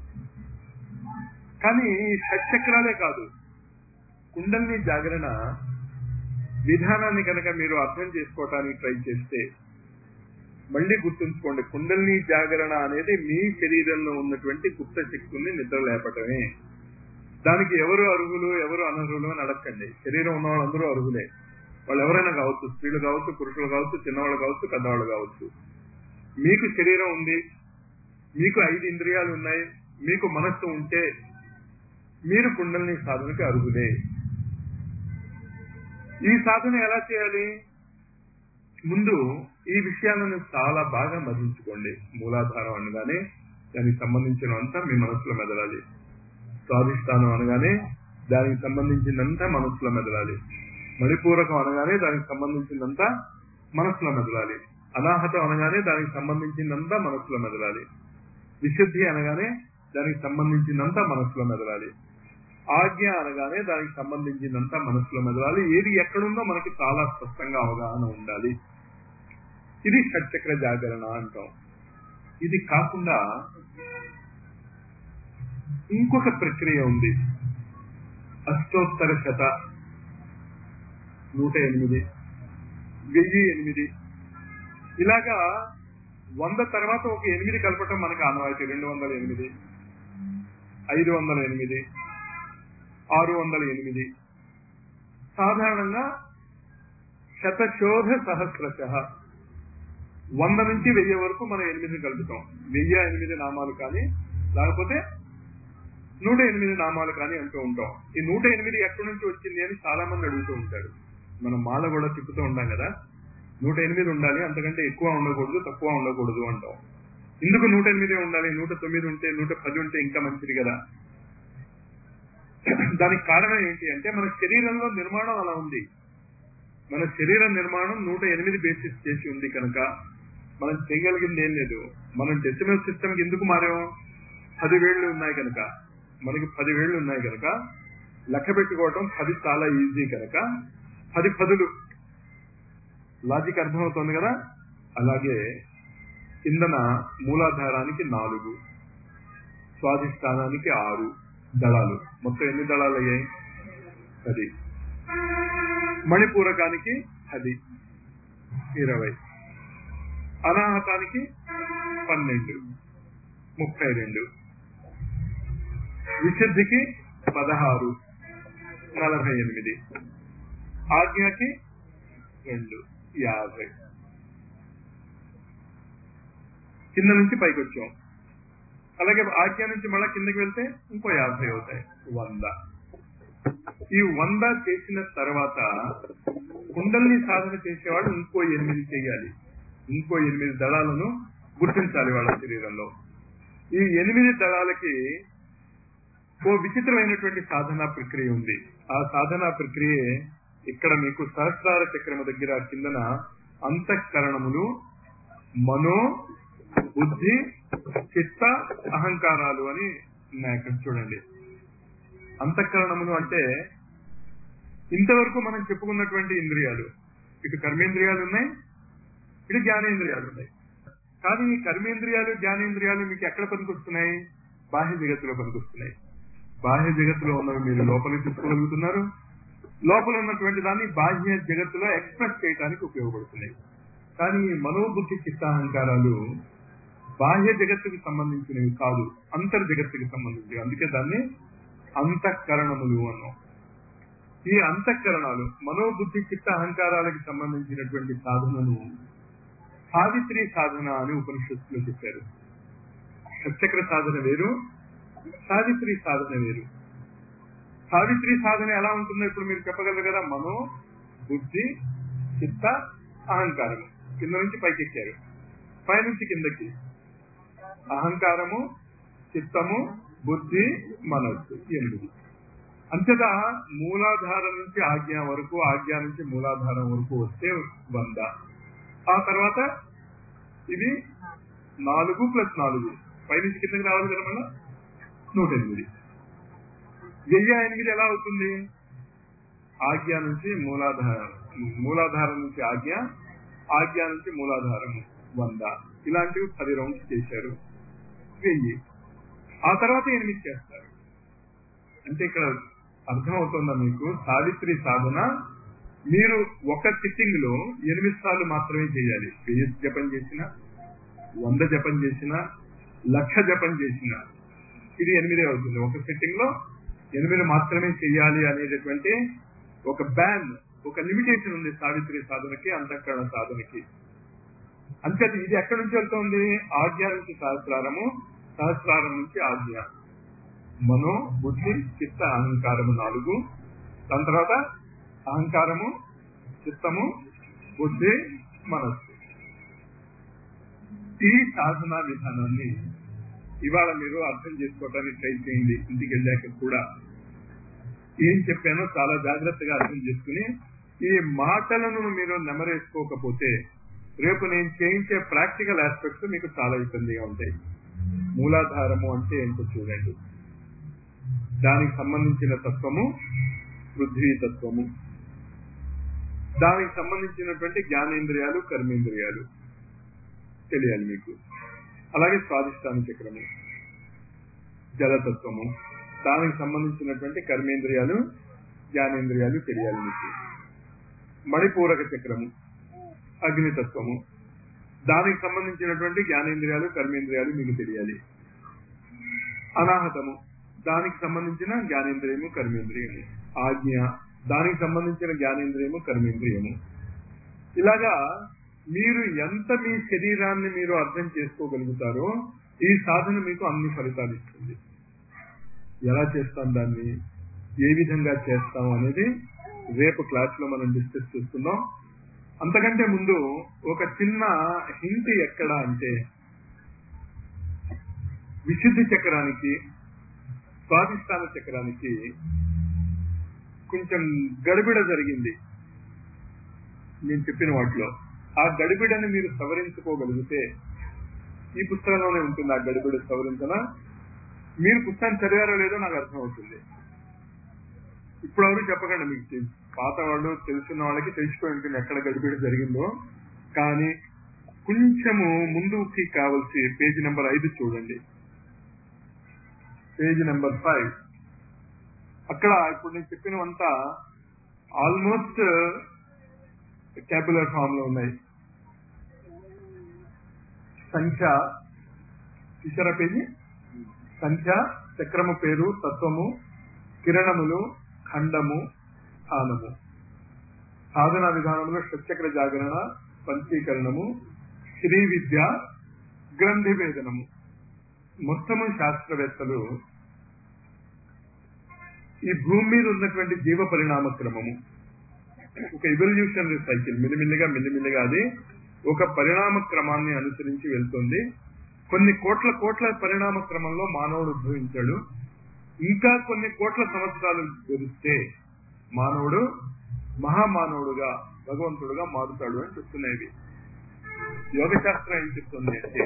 కానీ షట్చక్రాలే కాదు, కుండలిని జాగరణ విధానాన్ని కనుక మీరు అర్థం చేసుకోవటానికి ట్రై చేస్తే మళ్ళీ గుర్తుంచుకోండి, కుండలిని జాగరణ అనేది మీ శరీరంలో ఉన్నటువంటి గుప్త శక్తుల్ని నిద్ర లేపటమే. దానికి ఎవరు అర్హులు ఎవరు అనర్హులు అని అడగండి. శరీరం ఉన్న వాళ్ళందరూ అర్హులే. వాళ్ళు ఎవరైనా కావచ్చు, స్త్రీలు కావచ్చు, పురుషులు కావచ్చు, చిన్నవాళ్ళు కావచ్చు, పెద్దవాళ్ళు కావచ్చు. మీకు శరీరం ఉంది, మీకు ఐదు ఇంద్రియాలు ఉన్నాయి, మీకు మనస్సు ఉంటే మీరు కుండలిని సాధనకి అర్హులే. ఈ సాధన ఎలా చేయాలి? ముందు ఈ విషయాలను చాలా బాగా మదించుకోండి. మూలాధారం అనగానే దానికి సంబంధించినంతా మీ మనసులో మెదలాలి. స్వాధిష్టానం అనగానే దానికి సంబంధించినంతా మనసులో మెదలాలి. మణిపూరకం అనగానే దానికి సంబంధించినంతా మనసులో మెదలాలి. అనాహతం అనగానే దానికి సంబంధించినంతా మనసులో మెదలాలి. విశుద్ధి అనగానే దానికి సంబంధించినంతా మనసులో మెదలాలి. ఆజ్ఞ అనగానే దానికి సంబంధించినంతా మనసులో మెదలాలి. ఏది ఎక్కడుందో మనకి చాలా స్పష్టంగా అవగాహన ఉండాలి. ఇది షట్చక్ర జాగరణ అంటాం. ఇది కాకుండా ఇంకొక ప్రక్రియ ఉంది. అష్టోత్తర శత, నూట ఎనిమిది, వెయ్యి ఎనిమిది, ఇలాగా వంద తర్వాత ఒక ఎనిమిది కలపటం మనకు ఆనవాయితీ. రెండు వందల ఎనిమిది, ఐదు వందల ఎనిమిది, ఆరు వందల ఎనిమిది. సాధారణంగా శతశోధ సహస్రశ, వంద నుంచి వెయ్యి వరకు మనం ఎనిమిది కలుపుతాం. వెయ్యి ఎనిమిది నామాలు కానీ లేకపోతే నూట ఎనిమిది నామాలు కానీ అంటూ ఉంటాం. ఈ నూట ఎనిమిది ఎక్కడి నుంచి వచ్చింది అని చాలా మంది అడుగుతూ ఉంటారు. మనం మాల కూడా తిప్పుతూ ఉంటాం కదా, నూట ఎనిమిది ఉండాలి, అంతకంటే ఎక్కువ ఉండకూడదు, తక్కువ ఉండకూడదు అంటాం. ఎందుకు నూట ఎనిమిది ఉండాలి? నూట తొమ్మిది ఉంటే, నూట పది ఉంటే ఇంకా మంచిది కదా. దానికి కారణం ఏంటి అంటే మన శరీరంలో నిర్మాణం అలా ఉంది. మన శరీర నిర్మాణం నూట ఎనిమిది బేసిస్ చేసి ఉంది కనుక మనం చేయగలిగింది ఏం లేదు. మనం డెసిమల్ సిస్టమ్ ఎందుకు మారాం? పదివేళ్లు ఉన్నాయి కనుక, మనకి పదివేళ్లు ఉన్నాయి కనుక లెక్క పెట్టుకోవటం పది చాలా ఈజీ కనుక పది పదులు. లాజిక్ అర్థమవుతుంది కదా. అలాగే కిందన మూలాధారానికి నాలుగు, స్వాధిష్టానానికి ఆరు దళాలు, మొత్తం ఎన్ని దళాలు అయ్యాయి? పది. మణిపూరకానికి పది, ఇరవై. అనాహతానికి పన్నెండు, ముప్పై రెండు. విశుద్ధికి పదహారు, నలభై ఎనిమిది. ఆజ్ఞకి రెండు, యాభై. కింద నుంచి పైకి వచ్చాం. అలాగే ఆజ్ఞ నుంచి మళ్ళా కిందకి వెళ్తే ఇంకో యాభై అవుతాయి, వంద. ఈ వంద చేసిన తర్వాత కుండల్ని సాధన చేసేవాడు ఇంకో ఎనిమిది చేయాలి. ఇంకో ఎనిమిది దళాలను గుర్తించాలి వాళ్ళ శరీరంలో. ఈ ఎనిమిది దళాలకి ఓ విచిత్రమైనటువంటి సాధనా ప్రక్రియ ఉంది. ఆ సాధనా ప్రక్రియ ఇక్కడ మీకు సహస్రార చక్రము దగ్గర కిందన అంతఃకరణములు, మనో, బుద్ధి, చిత్త, అహంకారాలు అని ఉన్నాయి. అక్కడ చూడండి. అంతఃకరణములు అంటే ఇంతవరకు మనం చెప్పుకున్నటువంటి ఇంద్రియాలు. ఇటు కర్మేంద్రియాలు ఉన్నాయి, ఇటు జ్ఞానేంద్రియాలు ఉన్నాయి. కానీ ఈ కర్మేంద్రియాలు జ్ఞానేంద్రియాలు మీకు ఎక్కడ పనికొస్తున్నాయి? బాహ్య జగత్తులో పనికొస్తున్నాయి. బాహ్య జగత్తులో ఉన్నవి మీరు లోపలికి తీసుకోగలుగుతున్నారు. లోపల ఉన్నటువంటి దాన్ని బాహ్య జగత్తులో ఎక్స్ప్రెస్ చేయడానికి ఉపయోగపడుతున్నాయి. కానీ మనోబుద్ధి చిత్తాహంకారాలు బాహ్య జగత్తుకి సంబంధించినవి కాదు, అంతర్ జగత్తుకి సంబంధించినవి. అందుకే దాన్ని అంతఃకరణములు అన్నాం. ఈ అంతఃకరణాలు మనోబుద్ధి చిత్త అహంకారాలకు సంబంధించినటువంటి సాధనను సావిత్రి సాధన అని ఉపనిషత్తులో చెప్పారు. షట్చక్ర సాధన వేరు, సావిత్రి సాధన వేరు. సావిత్రి సాధన ఎలా ఉంటుందో ఇప్పుడు మీరు చెప్పగలరు కదా. మనో, బుద్ధి, చిత్త, అహంకారము కింద నుంచి పైకి ఎక్కారు, పైనుంచి కిందకి అహంకారము, చిత్తము, బుద్ధి, మనస్సు, ఎనిమిది. అంతటా మూలాధారం నుంచి ఆజ్ఞ వరకు, ఆజ్ఞ నుంచి మూలాధారం వరకు వస్తే వంద. ఆ తర్వాత ఇది నాలుగు ప్లస్ నాలుగు, పైనుంచి కిందకి రావాలి కదా మళ్ళా నూట ఎనిమిది. వెయ్యి ఎనిమిది ఎలా అవుతుంది? ఆజ్ఞ నుంచి మూలాధారం, మూలాధారం నుంచి ఆజ్ఞ, ఆజ్ఞ నుంచి మూలాధారము వంద. ఇలాంటివి పది రౌండ్స్ చేశారు, వెయ్యి. ఆ తర్వాత ఎనిమిది చేస్తారు. అంటే ఇక్కడ అర్థమవుతుందా మీకు? సావిత్రి సాధన మీరు ఒక సిట్టింగ్ లో ఎనిమిది సార్లు మాత్రమే చేయాలి. వెయ్యి జపం చేసిన, వంద జపం చేసిన, లక్ష జపం చేసిన ఇది ఎనిమిదే అవుతుంది. ఒక సిట్టింగ్ లో ఎనిమిది మాత్రమే చేయాలి అనేటటువంటి ఒక బ్యాన్, ఒక లిమిటేషన్ ఉంది సావిత్రి సాధనకి, అంతఃకరణ సాధనకి. అంతే. ఇది ఎక్కడి నుంచి వెళ్తుంది? ఆజ్ఞ నుంచి సహస్రారము, సహస్రారం నుంచి ఆజ్ఞ. మనో, బుద్ధి, చిత్త, అహంకారము నాలుగు. దాని తర్వాత అహంకారము, చిత్తము, బుద్ధి, మనస్సు. ఈ సాధనా విధానాన్ని ఇవాళ మీరు అర్థం చేసుకోవడానికి ట్రై చేయండి. ఇంటికి వెళ్ళాక కూడా ఏం చెప్పానో చాలా జాగ్రత్తగా అర్థం చేసుకుని ఈ మాటలను మీరు నెమరేసుకోకపోతే రేపు నేను చేయించే ప్రాక్టికల్ ఆస్పెక్ట్స్ మీకు చాలా ఇబ్బందిగా ఉంటాయి. మూలాధారము అంటే ఏంటో చూడండి. దానికి సంబంధించిన తత్వము పృథ్వీ తత్వము, దానికి సంబంధించినటువంటి జ్ఞానేంద్రియాలు, కర్మేంద్రియాలు తెలియాలి మీకు. అలాగే స్వాధిష్టాన చక్రము, జలతత్వము, దానికి సంబంధించినటువంటి కర్మేంద్రియాలు, జ్ఞానేంద్రియాలు తెలియాలి మీకు. మణిపూరక చక్రము, అగ్నితత్వము, దానికి సంబంధించినటువంటి జ్ఞానేంద్రియాలు, కర్మేంద్రియాలు మీకు తెలియాలి. అనాహతము, దానికి సంబంధించిన జ్ఞానేంద్రియము, కర్మేంద్రియము. ఆజ్ఞ, దానికి సంబంధించిన జ్ఞానేంద్రియము, కర్మేంద్రియము. ఇలాగా మీరు ఎంత మీ శరీరాన్ని మీరు అర్థం చేసుకోగలుగుతారో ఈ సాధన మీకు అన్ని ఫలితాలు ఇస్తుంది. ఎలా చేస్తాం దాన్ని, ఏ విధంగా చేస్తాం అనేది రేపు క్లాస్ లో మనం డిస్కస్ చేస్తున్నాం. అంతకంటే ముందు ఒక చిన్న హింట్ ఎక్కడ అంటే, విశుద్ధి చక్రానికి స్వాధిష్టాన చక్రానికి కొంచెం గడిబిడ జరిగింది నేను చెప్పిన వాటిలో. ఆ గడిబిడని మీరు సవరించుకోగలిగితే, ఈ పుస్తకంలోనే ఉంటుంది ఆ గడిబిడ సవరించన. మీరు పుస్తకం చదివారో లేదో నాకు అర్థం అవుతుంది. ఇప్పుడు ఎవరు చెప్పకండి, మీకు పాత వాళ్ళు తెలుసున్న వాళ్ళకి తెలిసిపోయి ఉంటుంది ఎక్కడ గడిబిడ జరిగిందో. కానీ కొంచెము ముందుకి కావలసి పేజీ నెంబర్ ఐదు చూడండి, పేజీ నెంబర్ ఫైవ్. అక్కడ ఇప్పుడు నేను చెప్పినవంతా ఆల్మోస్ట్ క్యాపులర్ ఫామ్ లో ఉన్నాయి. సంఖ్య చూసారా పేజీ? సంఖ్య, చక్రము పేరు, తత్వము, కిరణములు, ఖండము, స్థానము, సాధన విధానంలో షట్చక్ర జాగరణ, పంచీకరణము, శ్రీ విద్య, గ్రంథి వేదనము. మొత్తము శాస్త్రవేత్తలు ఈ భూమి మీద ఉన్నటువంటి జీవ పరిణామ క్రమము ఒక ఎవల్యూషనరీ సైకిల్, మిల్లిమిల్లిగా మిల్లిమిల్లిగా అది ఒక పరిణామ క్రమాన్ని అనుసరించి వెళ్తుంది. కొన్ని కోట్ల కోట్ల పరిణామ క్రమంలో మానవుడు ఉద్భవించాడు. ఇంకా కొన్ని కోట్ల సంవత్సరాలు గడిస్తే మానవుడు మహామానవుడుగా, భగవంతుడుగా మారుతాడు అని చెప్తున్నాయి. యోగ శాస్త్రం ఏం చెప్తుంది అంటే,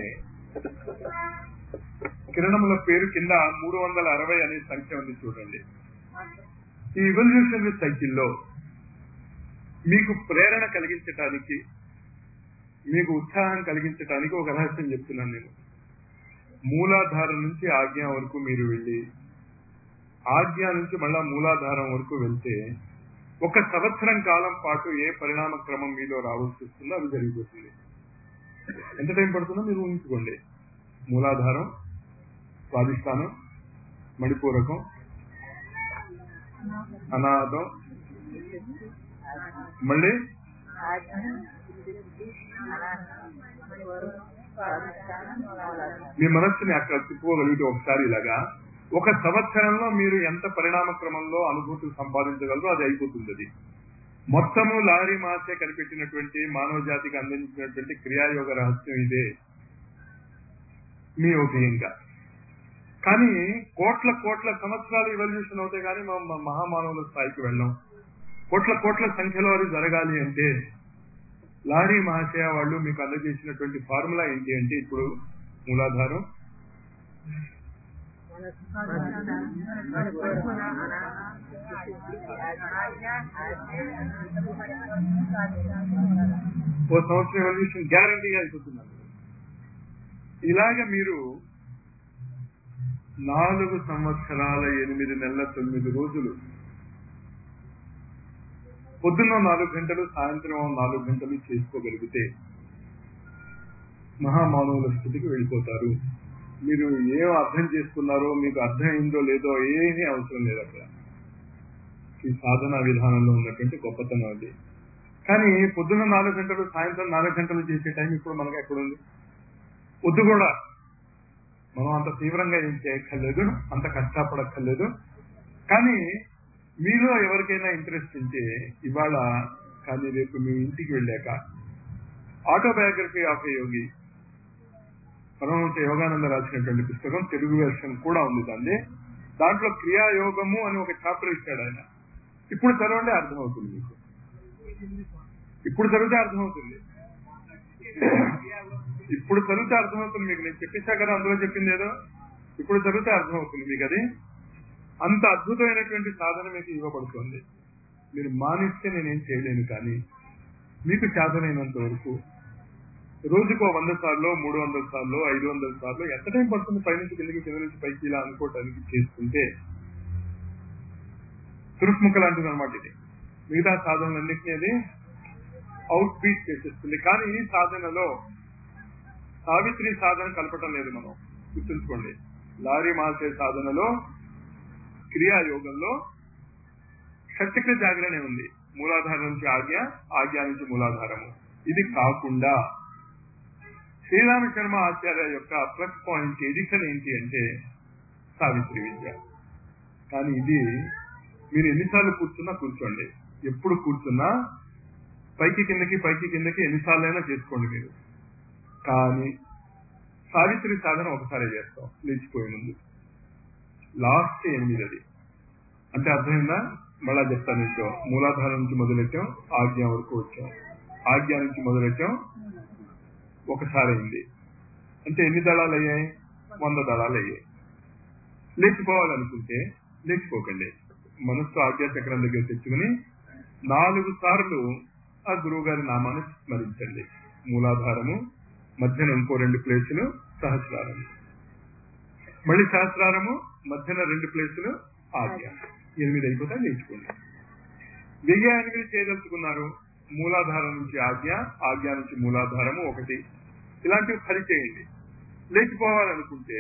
కిరణముల పేరు కింద మూడు వందల అరవై అనే సంఖ్య ఉంది చూడండి. ఈ ఎవల్యూషనరీ సైకిల్లో మీకు ప్రేరణ కలిగించటానికి, మీకు ఉత్సాహం కలిగించటానికి ఒక రహస్యం చెప్తున్నాను నేను. మూలాధారం నుంచి ఆజ్ఞ వరకు మీరు వెళ్ళి, ఆజ్ఞ నుంచి మళ్ళా మూలాధారం వరకు వెళ్తే ఒక సంవత్సరం కాలం పాటు ఏ పరిణామ క్రమం మీలో రావాల్సి వస్తుందో అది జరిగిపోతుంది. ఎంత టైం పడుతుందో మీరు ఊహించుకోండి. మూలాధారం, స్వాధిష్టానం, మణిపూరకం, అనాథం, మళ్ళీ మీ మనస్సుని అక్కడ తిప్పుకోగలిగితే ఒకసారి ఇలాగా ఒక సంవత్సరంలో మీరు ఎంత పరిణామ క్రమంలో అనుభూతులు సంపాదించగలరో అది అయిపోతుంది. అది మొత్తము లారీ మాసే కనిపెట్టినటువంటి మానవ జాతికి అందించినటువంటి క్రియాయోగ రహస్యం ఇదే మీ ఊహ్యంగా. కానీ కోట్ల కోట్ల సంవత్సరాలు ఎవల్యూషన్ అవుతాయి కానీ మనం మహామానవుల స్థాయికి వెళ్ళాం. కోట్ల కోట్ల సంఖ్యలో అది జరగాలి అంటే లారీ మహాశయ వాళ్ళు మీకు అందజేసినటువంటి ఫార్ములా ఏంటి అంటే, ఇప్పుడు మూలాధారం, ఓ సంవత్సరం ఎవల్యూషన్ గ్యారంటీగా అయిపోతున్నారు. ఇలాగ మీరు నాలుగు సంవత్సరాల ఎనిమిది నెలల తొమ్మిది రోజులు, పొద్దున్న నాలుగు గంటలు, సాయంత్రం నాలుగు గంటలు చేసుకోగలిగితే మహామానవుల స్థితికి వెళ్ళిపోతారు. మీరు ఏం అర్థం చేసుకున్నారో, మీకు అర్థమైందో లేదో ఏమీ అవసరం లేదు అక్కడ. ఈ సాధనా విధానంలో ఉన్నటువంటి గొప్పతనం అది. కానీ పొద్దున్న నాలుగు గంటలు, సాయంత్రం నాలుగు గంటలు చేసే టైం ఇప్పుడు మనకు ఎక్కడుంది? వద్దు కూడా. మనం అంత తీవ్రంగా ఏం చేయక్కర్లేదు, అంత కష్టపడక్కర్లేదు. కానీ మీలో ఎవరికైనా ఇంట్రెస్ట్ ఉంటే ఇవాళ కానీ రేపు మీ ఇంటికి వెళ్ళాక autobiography of a yogi, Paramahansa Yogananda రాసినటువంటి పుస్తకం, తెలుగు వెర్షన్ కూడా ఉంది దాన్ని. దాంట్లో క్రియాయోగము అని ఒక చాప్టర్ ఇచ్చాడు ఆయన. ఇప్పుడు చదవండి, అర్థమవుతుంది మీకు. ఇప్పుడు చదివితే అర్థమవుతుంది, ఇప్పుడు చదివితే అర్థమవుతుంది మీకు. నేను చెప్పేశా కదా అందులో చెప్పింది ఏదో, ఇప్పుడు చదివితే అర్థమవుతుంది మీకు. అది అంత అద్భుతమైనటువంటి సాధన మీకు ఇవ్వబడుతుంది. మీరు మానిస్తే నేనేం చేయలేను, కానీ మీకు సాధనైనంత వరకు రోజుకో వంద సార్లు, మూడు వందల సార్లు, ఐదు వందల సార్లు, ఎంత టైం పడుతుంది పైనుంచి కిందకి, కింద నుంచి పైకి ఇలా అనుకోవటానికి చేసుకుంటే తురుపుముక్క లాంటిది అనమాట ఇది. మిగతా సాధనలన్నింటినీ అది అవుట్ బీట్ చేసేస్తుంది. కానీ ఈ సాధనలో సావిత్రి సాధన కలపటం లేదు మనం, గుర్తుంచుకోండి. లారీ మాసే సాధనలో, క్రియాయోగంలో షట్చక్ర జాగరణే ఉంది. మూలాధారం నుంచి ఆజ్ఞ, ఆజ్ఞ నుంచి మూలాధారము. ఇది కాకుండా శ్రీరామ శర్మ ఆచార్య యొక్క ప్లస్ పాయింట్ ఎడిషన్ ఏంటి అంటే సావిత్రి విద్య. కానీ ఇది మీరు ఎన్నిసార్లు కూర్చున్నా కూర్చోండి, ఎప్పుడు కూర్చున్నా పైకి కిందకి పైకి కిందకి ఎన్నిసార్లైనా చేసుకోండి మీరు. కానీ సావిత్రి సాధన ఒకసారి చేస్తాం లేచిపోయే ముందు, లాస్ట్ ఎనిమిది. అది అంటే అర్థమైందా? మళ్ళా చెప్తాను. ఇంట్లో మూలాధారం నుంచి మొదలెట్టాం, ఆజ్ఞ వరకు వచ్చాం. ఆజ్ఞ నుంచి మొదలెట్టాం, ఒకసారి అయింది. అంటే ఎన్ని దళాలు అయ్యాయి? వంద దళాలు అయ్యాయి. లేచిపోవాలనుకుంటే లేచిపోకండి, మనస్సు ఆజ్ఞా చక్రం దగ్గర తెచ్చుకుని నాలుగు సార్లు ఆ గురువు గారి నామాన్ని స్మరించండి. మూలాధారము, మధ్యన ఇంకో రెండు ప్లేసులు సహస్రారము, మళ్ళీ సహస్రారము, మధ్యన రెండు ప్లేసులు ఆజ్ఞ. ఎనిమిది అయిపోతే లేచిపోండి. వెయ్యి ఎనిమిది చేయదలుచుకున్నారు, మూలాధారం నుంచి ఆజ్ఞ, ఆజ్ఞ నుంచి మూలాధారము ఒకటి, ఇలాంటివి పని చేయండి. లేచిపోవాలనుకుంటే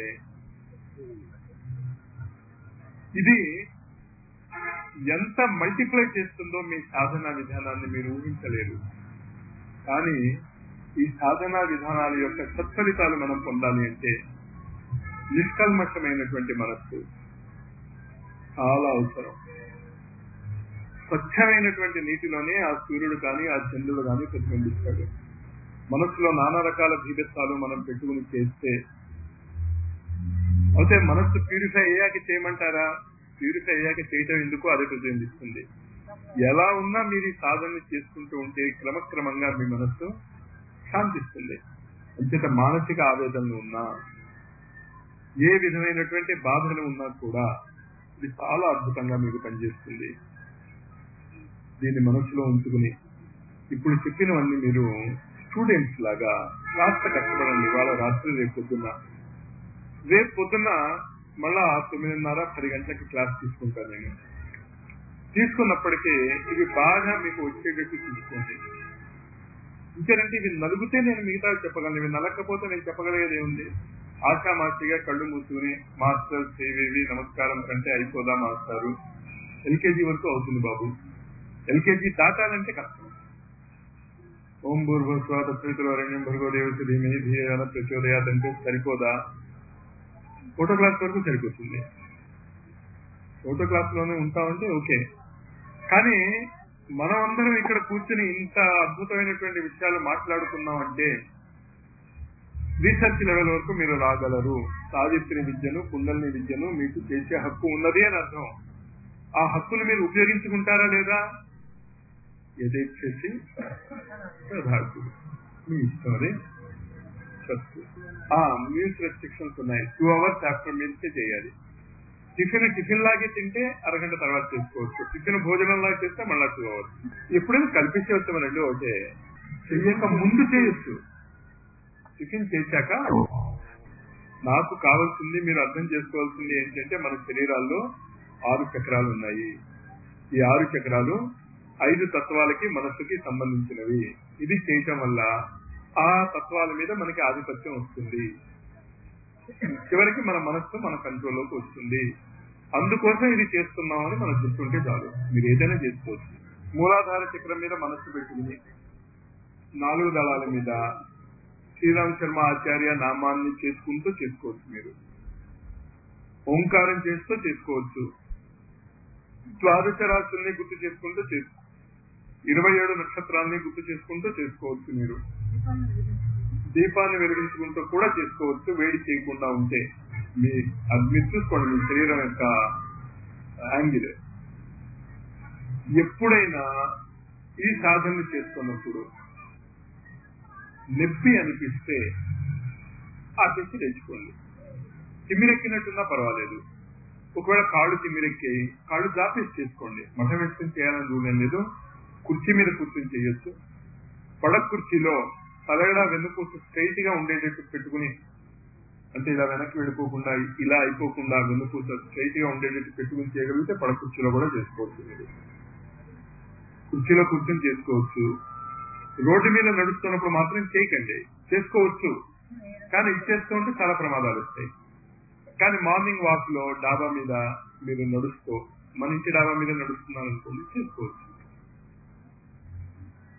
ఇది ఎంత మల్టిప్లై చేస్తుందో మీ సాధనా విధానాన్ని మీరు ఊహించలేరు. కానీ ఈ సాధనా విధానాల యొక్క సత్ఫలితాలు మనం పొందాలి అంటే నిష్కల్మషమైనటువంటి మనస్సు చాలా అవసరం. స్వచ్ఛమైనటువంటి నీటిలోనే ఆ సూర్యుడు కానీ ఆ చంద్రుడు కానీ ప్రతిబింబిస్తాడు. మనస్సులో నానా రకాల భీభత్సాలు మనం పెట్టుకుని చేస్తే అయితే మనస్సు ప్యూరిఫై అయ్యాక చేయమంటారా? ప్యూరిఫై అయ్యాక చేయటం ఎందుకు, అదే ప్రతిబింబిస్తుంది. ఎలా ఉన్నా మీరు ఈ సాధన చేసుకుంటూ ఉంటే క్రమక్రమంగా మీ మనస్సు శాంతిస్తుంది. అంచేత మానసిక ఆవేదనలు ఉన్నా, ఏ విధమైనటువంటి బాధలు ఉన్నా కూడా ఇది చాలా అద్భుతంగా మీకు పనిచేస్తుంది. దీన్ని మనసులో ఉంచుకుని ఇప్పుడు చెప్పినవన్నీ మీరు స్టూడెంట్స్ లాగా కాస్త కష్టపడండి. వాళ్ళ రాత్రి రేపు పొద్దున్న రేపు పొద్దున్న మళ్ళా తొమ్మిదిన్నర పది గంటలకి క్లాస్ తీసుకుంటాను నేను. తీసుకున్నప్పటికీ ఇవి బాగా మీకు వచ్చేటట్టు చూసుకోండి. ఇంకేనంటే ఇవి నలుగుతే నేను మిగతా చెప్పగలను, ఇవి నలకపోతే నేను చెప్పగలిగేది ఏముంది? ఆశామాసిగా కళ్ళు మూసుకుని మాస్టర్ సేవేవి నమస్కారం కంటే అయిపోదా మాస్టారు, ఎల్కేజీ వరకు అవుతుంది బాబు. ఎల్కేజీ దాటాలంటే కష్టం. ఓం భూర్భువస్వాహ తత్సవితుర్వరేణ్యం భర్గో దేవస్య ధీమహి ధియో యో నః ప్రచోదయాత్ అంటే సరిపోదా? ఫోటో క్లాస్ వరకు సరిపోతుంది. ఫోటో క్లాస్ లోనే ఉంటామంటే ఓకే. కానీ మనం అందరం ఇక్కడ కూర్చుని ఇంత అద్భుతమైనటువంటి విషయాలు మాట్లాడుకున్నాం అంటే రీసెర్చ్ లెవెల్ వరకు మీరు రాగలరు. సావిత్రి విద్యను, కుండలిని విద్యను మీకు చేసే హక్కు ఉన్నది అని అర్థం. ఆ హక్కును మీరు ఉపయోగించుకుంటారా లేదా? యథేచ్ఛసి తథాస్తు, మీ ఇష్టం. అది మీల్స్ రెస్ట్రిక్షన్స్ ఉన్నాయి. టూ అవర్స్ ఆఫ్టర్ మీల్స్ చేయాలి. టిఫిన్ టిఫిన్ లాగే తింటే అరగంట తర్వాత చేసుకోవచ్చు, టిఫిన్ భోజనం లాగా చేస్తే మళ్ళా టూ అవర్స్. ఎప్పుడైనా కల్పించే వచ్చామనండి, ఓకే. చెయ్యక ముందు చేయొచ్చు, టిఫిన్ చేశాక. నాకు కావాల్సింది మీరు అర్థం చేసుకోవాల్సింది ఏంటంటే మన శరీరాల్లో ఆరు చక్రాలు ఉన్నాయి. ఈ ఆరు చక్రాలు ఐదు తత్వాలకి మనస్సుకి సంబంధించినవి. ఇది చేయటం వల్ల ఆ తత్వాల మీద మనకి ఆధిపత్యం వస్తుంది. చివరికి మన మనస్సు మన కంట్రోల్లోకి వస్తుంది. అందుకోసం ఇది చేస్తున్నామని మనం చెప్తుంటే చాలు, మీరు ఏదైనా చేసుకోవచ్చు. మూలాధార చక్రం మీద మనస్సు పెట్టుకుని నాలుగు దళాల మీద శ్రీరామ శర్మ ఆచార్య నామాన్ని చేసుకుంటూ చేసుకోవచ్చు. మీరు ఓంకారం చేస్తూ చేసుకోవచ్చు. ద్వాదశ రాశుల్ని గుర్తు చేసుకుంటూ చేసుకో ఇరవై ఏడు నక్షత్రాలని గుర్తు చేసుకుంటూ చేసుకోవచ్చు. మీరు దీపాన్ని వెలిగించుకుంటూ కూడా చేసుకోవచ్చు, వేడి చేయకుండా ఉంటే. మీ అది మీరు చూసుకోండి, మీ శరీరం యొక్క యాంగిల్. ఎప్పుడైనా ఈ సాధనలు చేసుకున్నప్పుడు నొప్పి అనిపిస్తే ఆపేసి తెచ్చుకోండి. తిమ్మిరెక్కినట్టున్నా పర్వాలేదు. ఒకవేళ కాళ్ళు తిమ్మిరెక్కి కాళ్ళు జాపేసి చేసుకోండి. మఠం వేసుకుని చేయాలని రూల్ లేదు. కుర్చీ మీద కూర్చొని చేయొచ్చు. పడక కుర్చీలో తలగడా వెన్నుపూస స్ట్రైట్ గా ఉండేటట్టు పెట్టుకుని, అంటే ఇలా వెనక్కి వెళ్ళిపోకుండా ఇలా అయిపోకుండా వెన్నుపూస స్ట్రైట్ గా ఉండేటట్టు పెట్టుకుని చేయగలిగితే పడక కుర్చీలో కూడా చేసుకోవచ్చు. మీరు కుర్చీలో కూర్చొని చేసుకోవచ్చు. రోడ్డు మీద నడుస్తున్నప్పుడు మాత్రం చేయకండి. చేసుకోవచ్చు, కానీ ఇది చేస్తూ ఉంటే చాలా ప్రమాదాలు వస్తాయి. కానీ మార్నింగ్ వాక్ లో డాబా మీద మీరు నడుస్తూ, మన ఇంటి డాబా మీద నడుస్తున్నారనుకోండి, చేసుకోవచ్చు.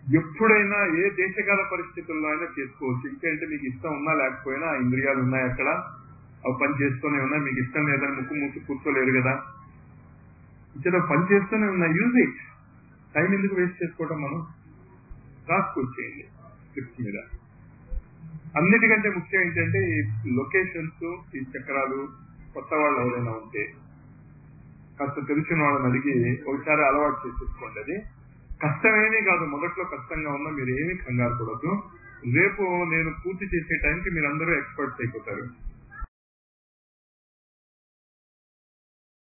ఎప్పుడైనా ఏ దేశకాల పరిస్థితుల్లో అయినా చేసుకోవచ్చు. ఇంకేంటే మీకు ఇష్టం ఉన్నా లేకపోయినా ఆ ఇంద్రియాలు ఉన్నాయి అక్కడ, అవి పని చేస్తూనే ఉన్నాయి. మీకు ఇష్టం లేదని ముక్కు మూసి కూర్చోలేరు కదా, ఇక్కడ పని చేస్తూనే ఉన్నాయి. Use it. టైం ఎందుకు వేస్ట్ చేసుకోవడం? మనం రాసుకొచ్చేయండి స్క్రిప్ట్ మీద. అన్నిటికంటే ముఖ్యం ఏంటంటే ఈ లొకేషన్స్, ఈ చక్రాలు కొత్త వాళ్ళు ఎవరైనా ఉంటే కాస్త తెలిసిన వాళ్ళని అడిగి ఒకసారి అలవాటు చేసేసుకోండి. అది కష్టమేమీ కాదు. మొదట్లో కష్టంగా ఉన్నా మీరు ఏమీ కంగారు పడద్దు. రేపు నేను పూర్తి చేసే టైంకి మీరందరూ ఎక్స్పర్ట్స్ అయిపోతారు.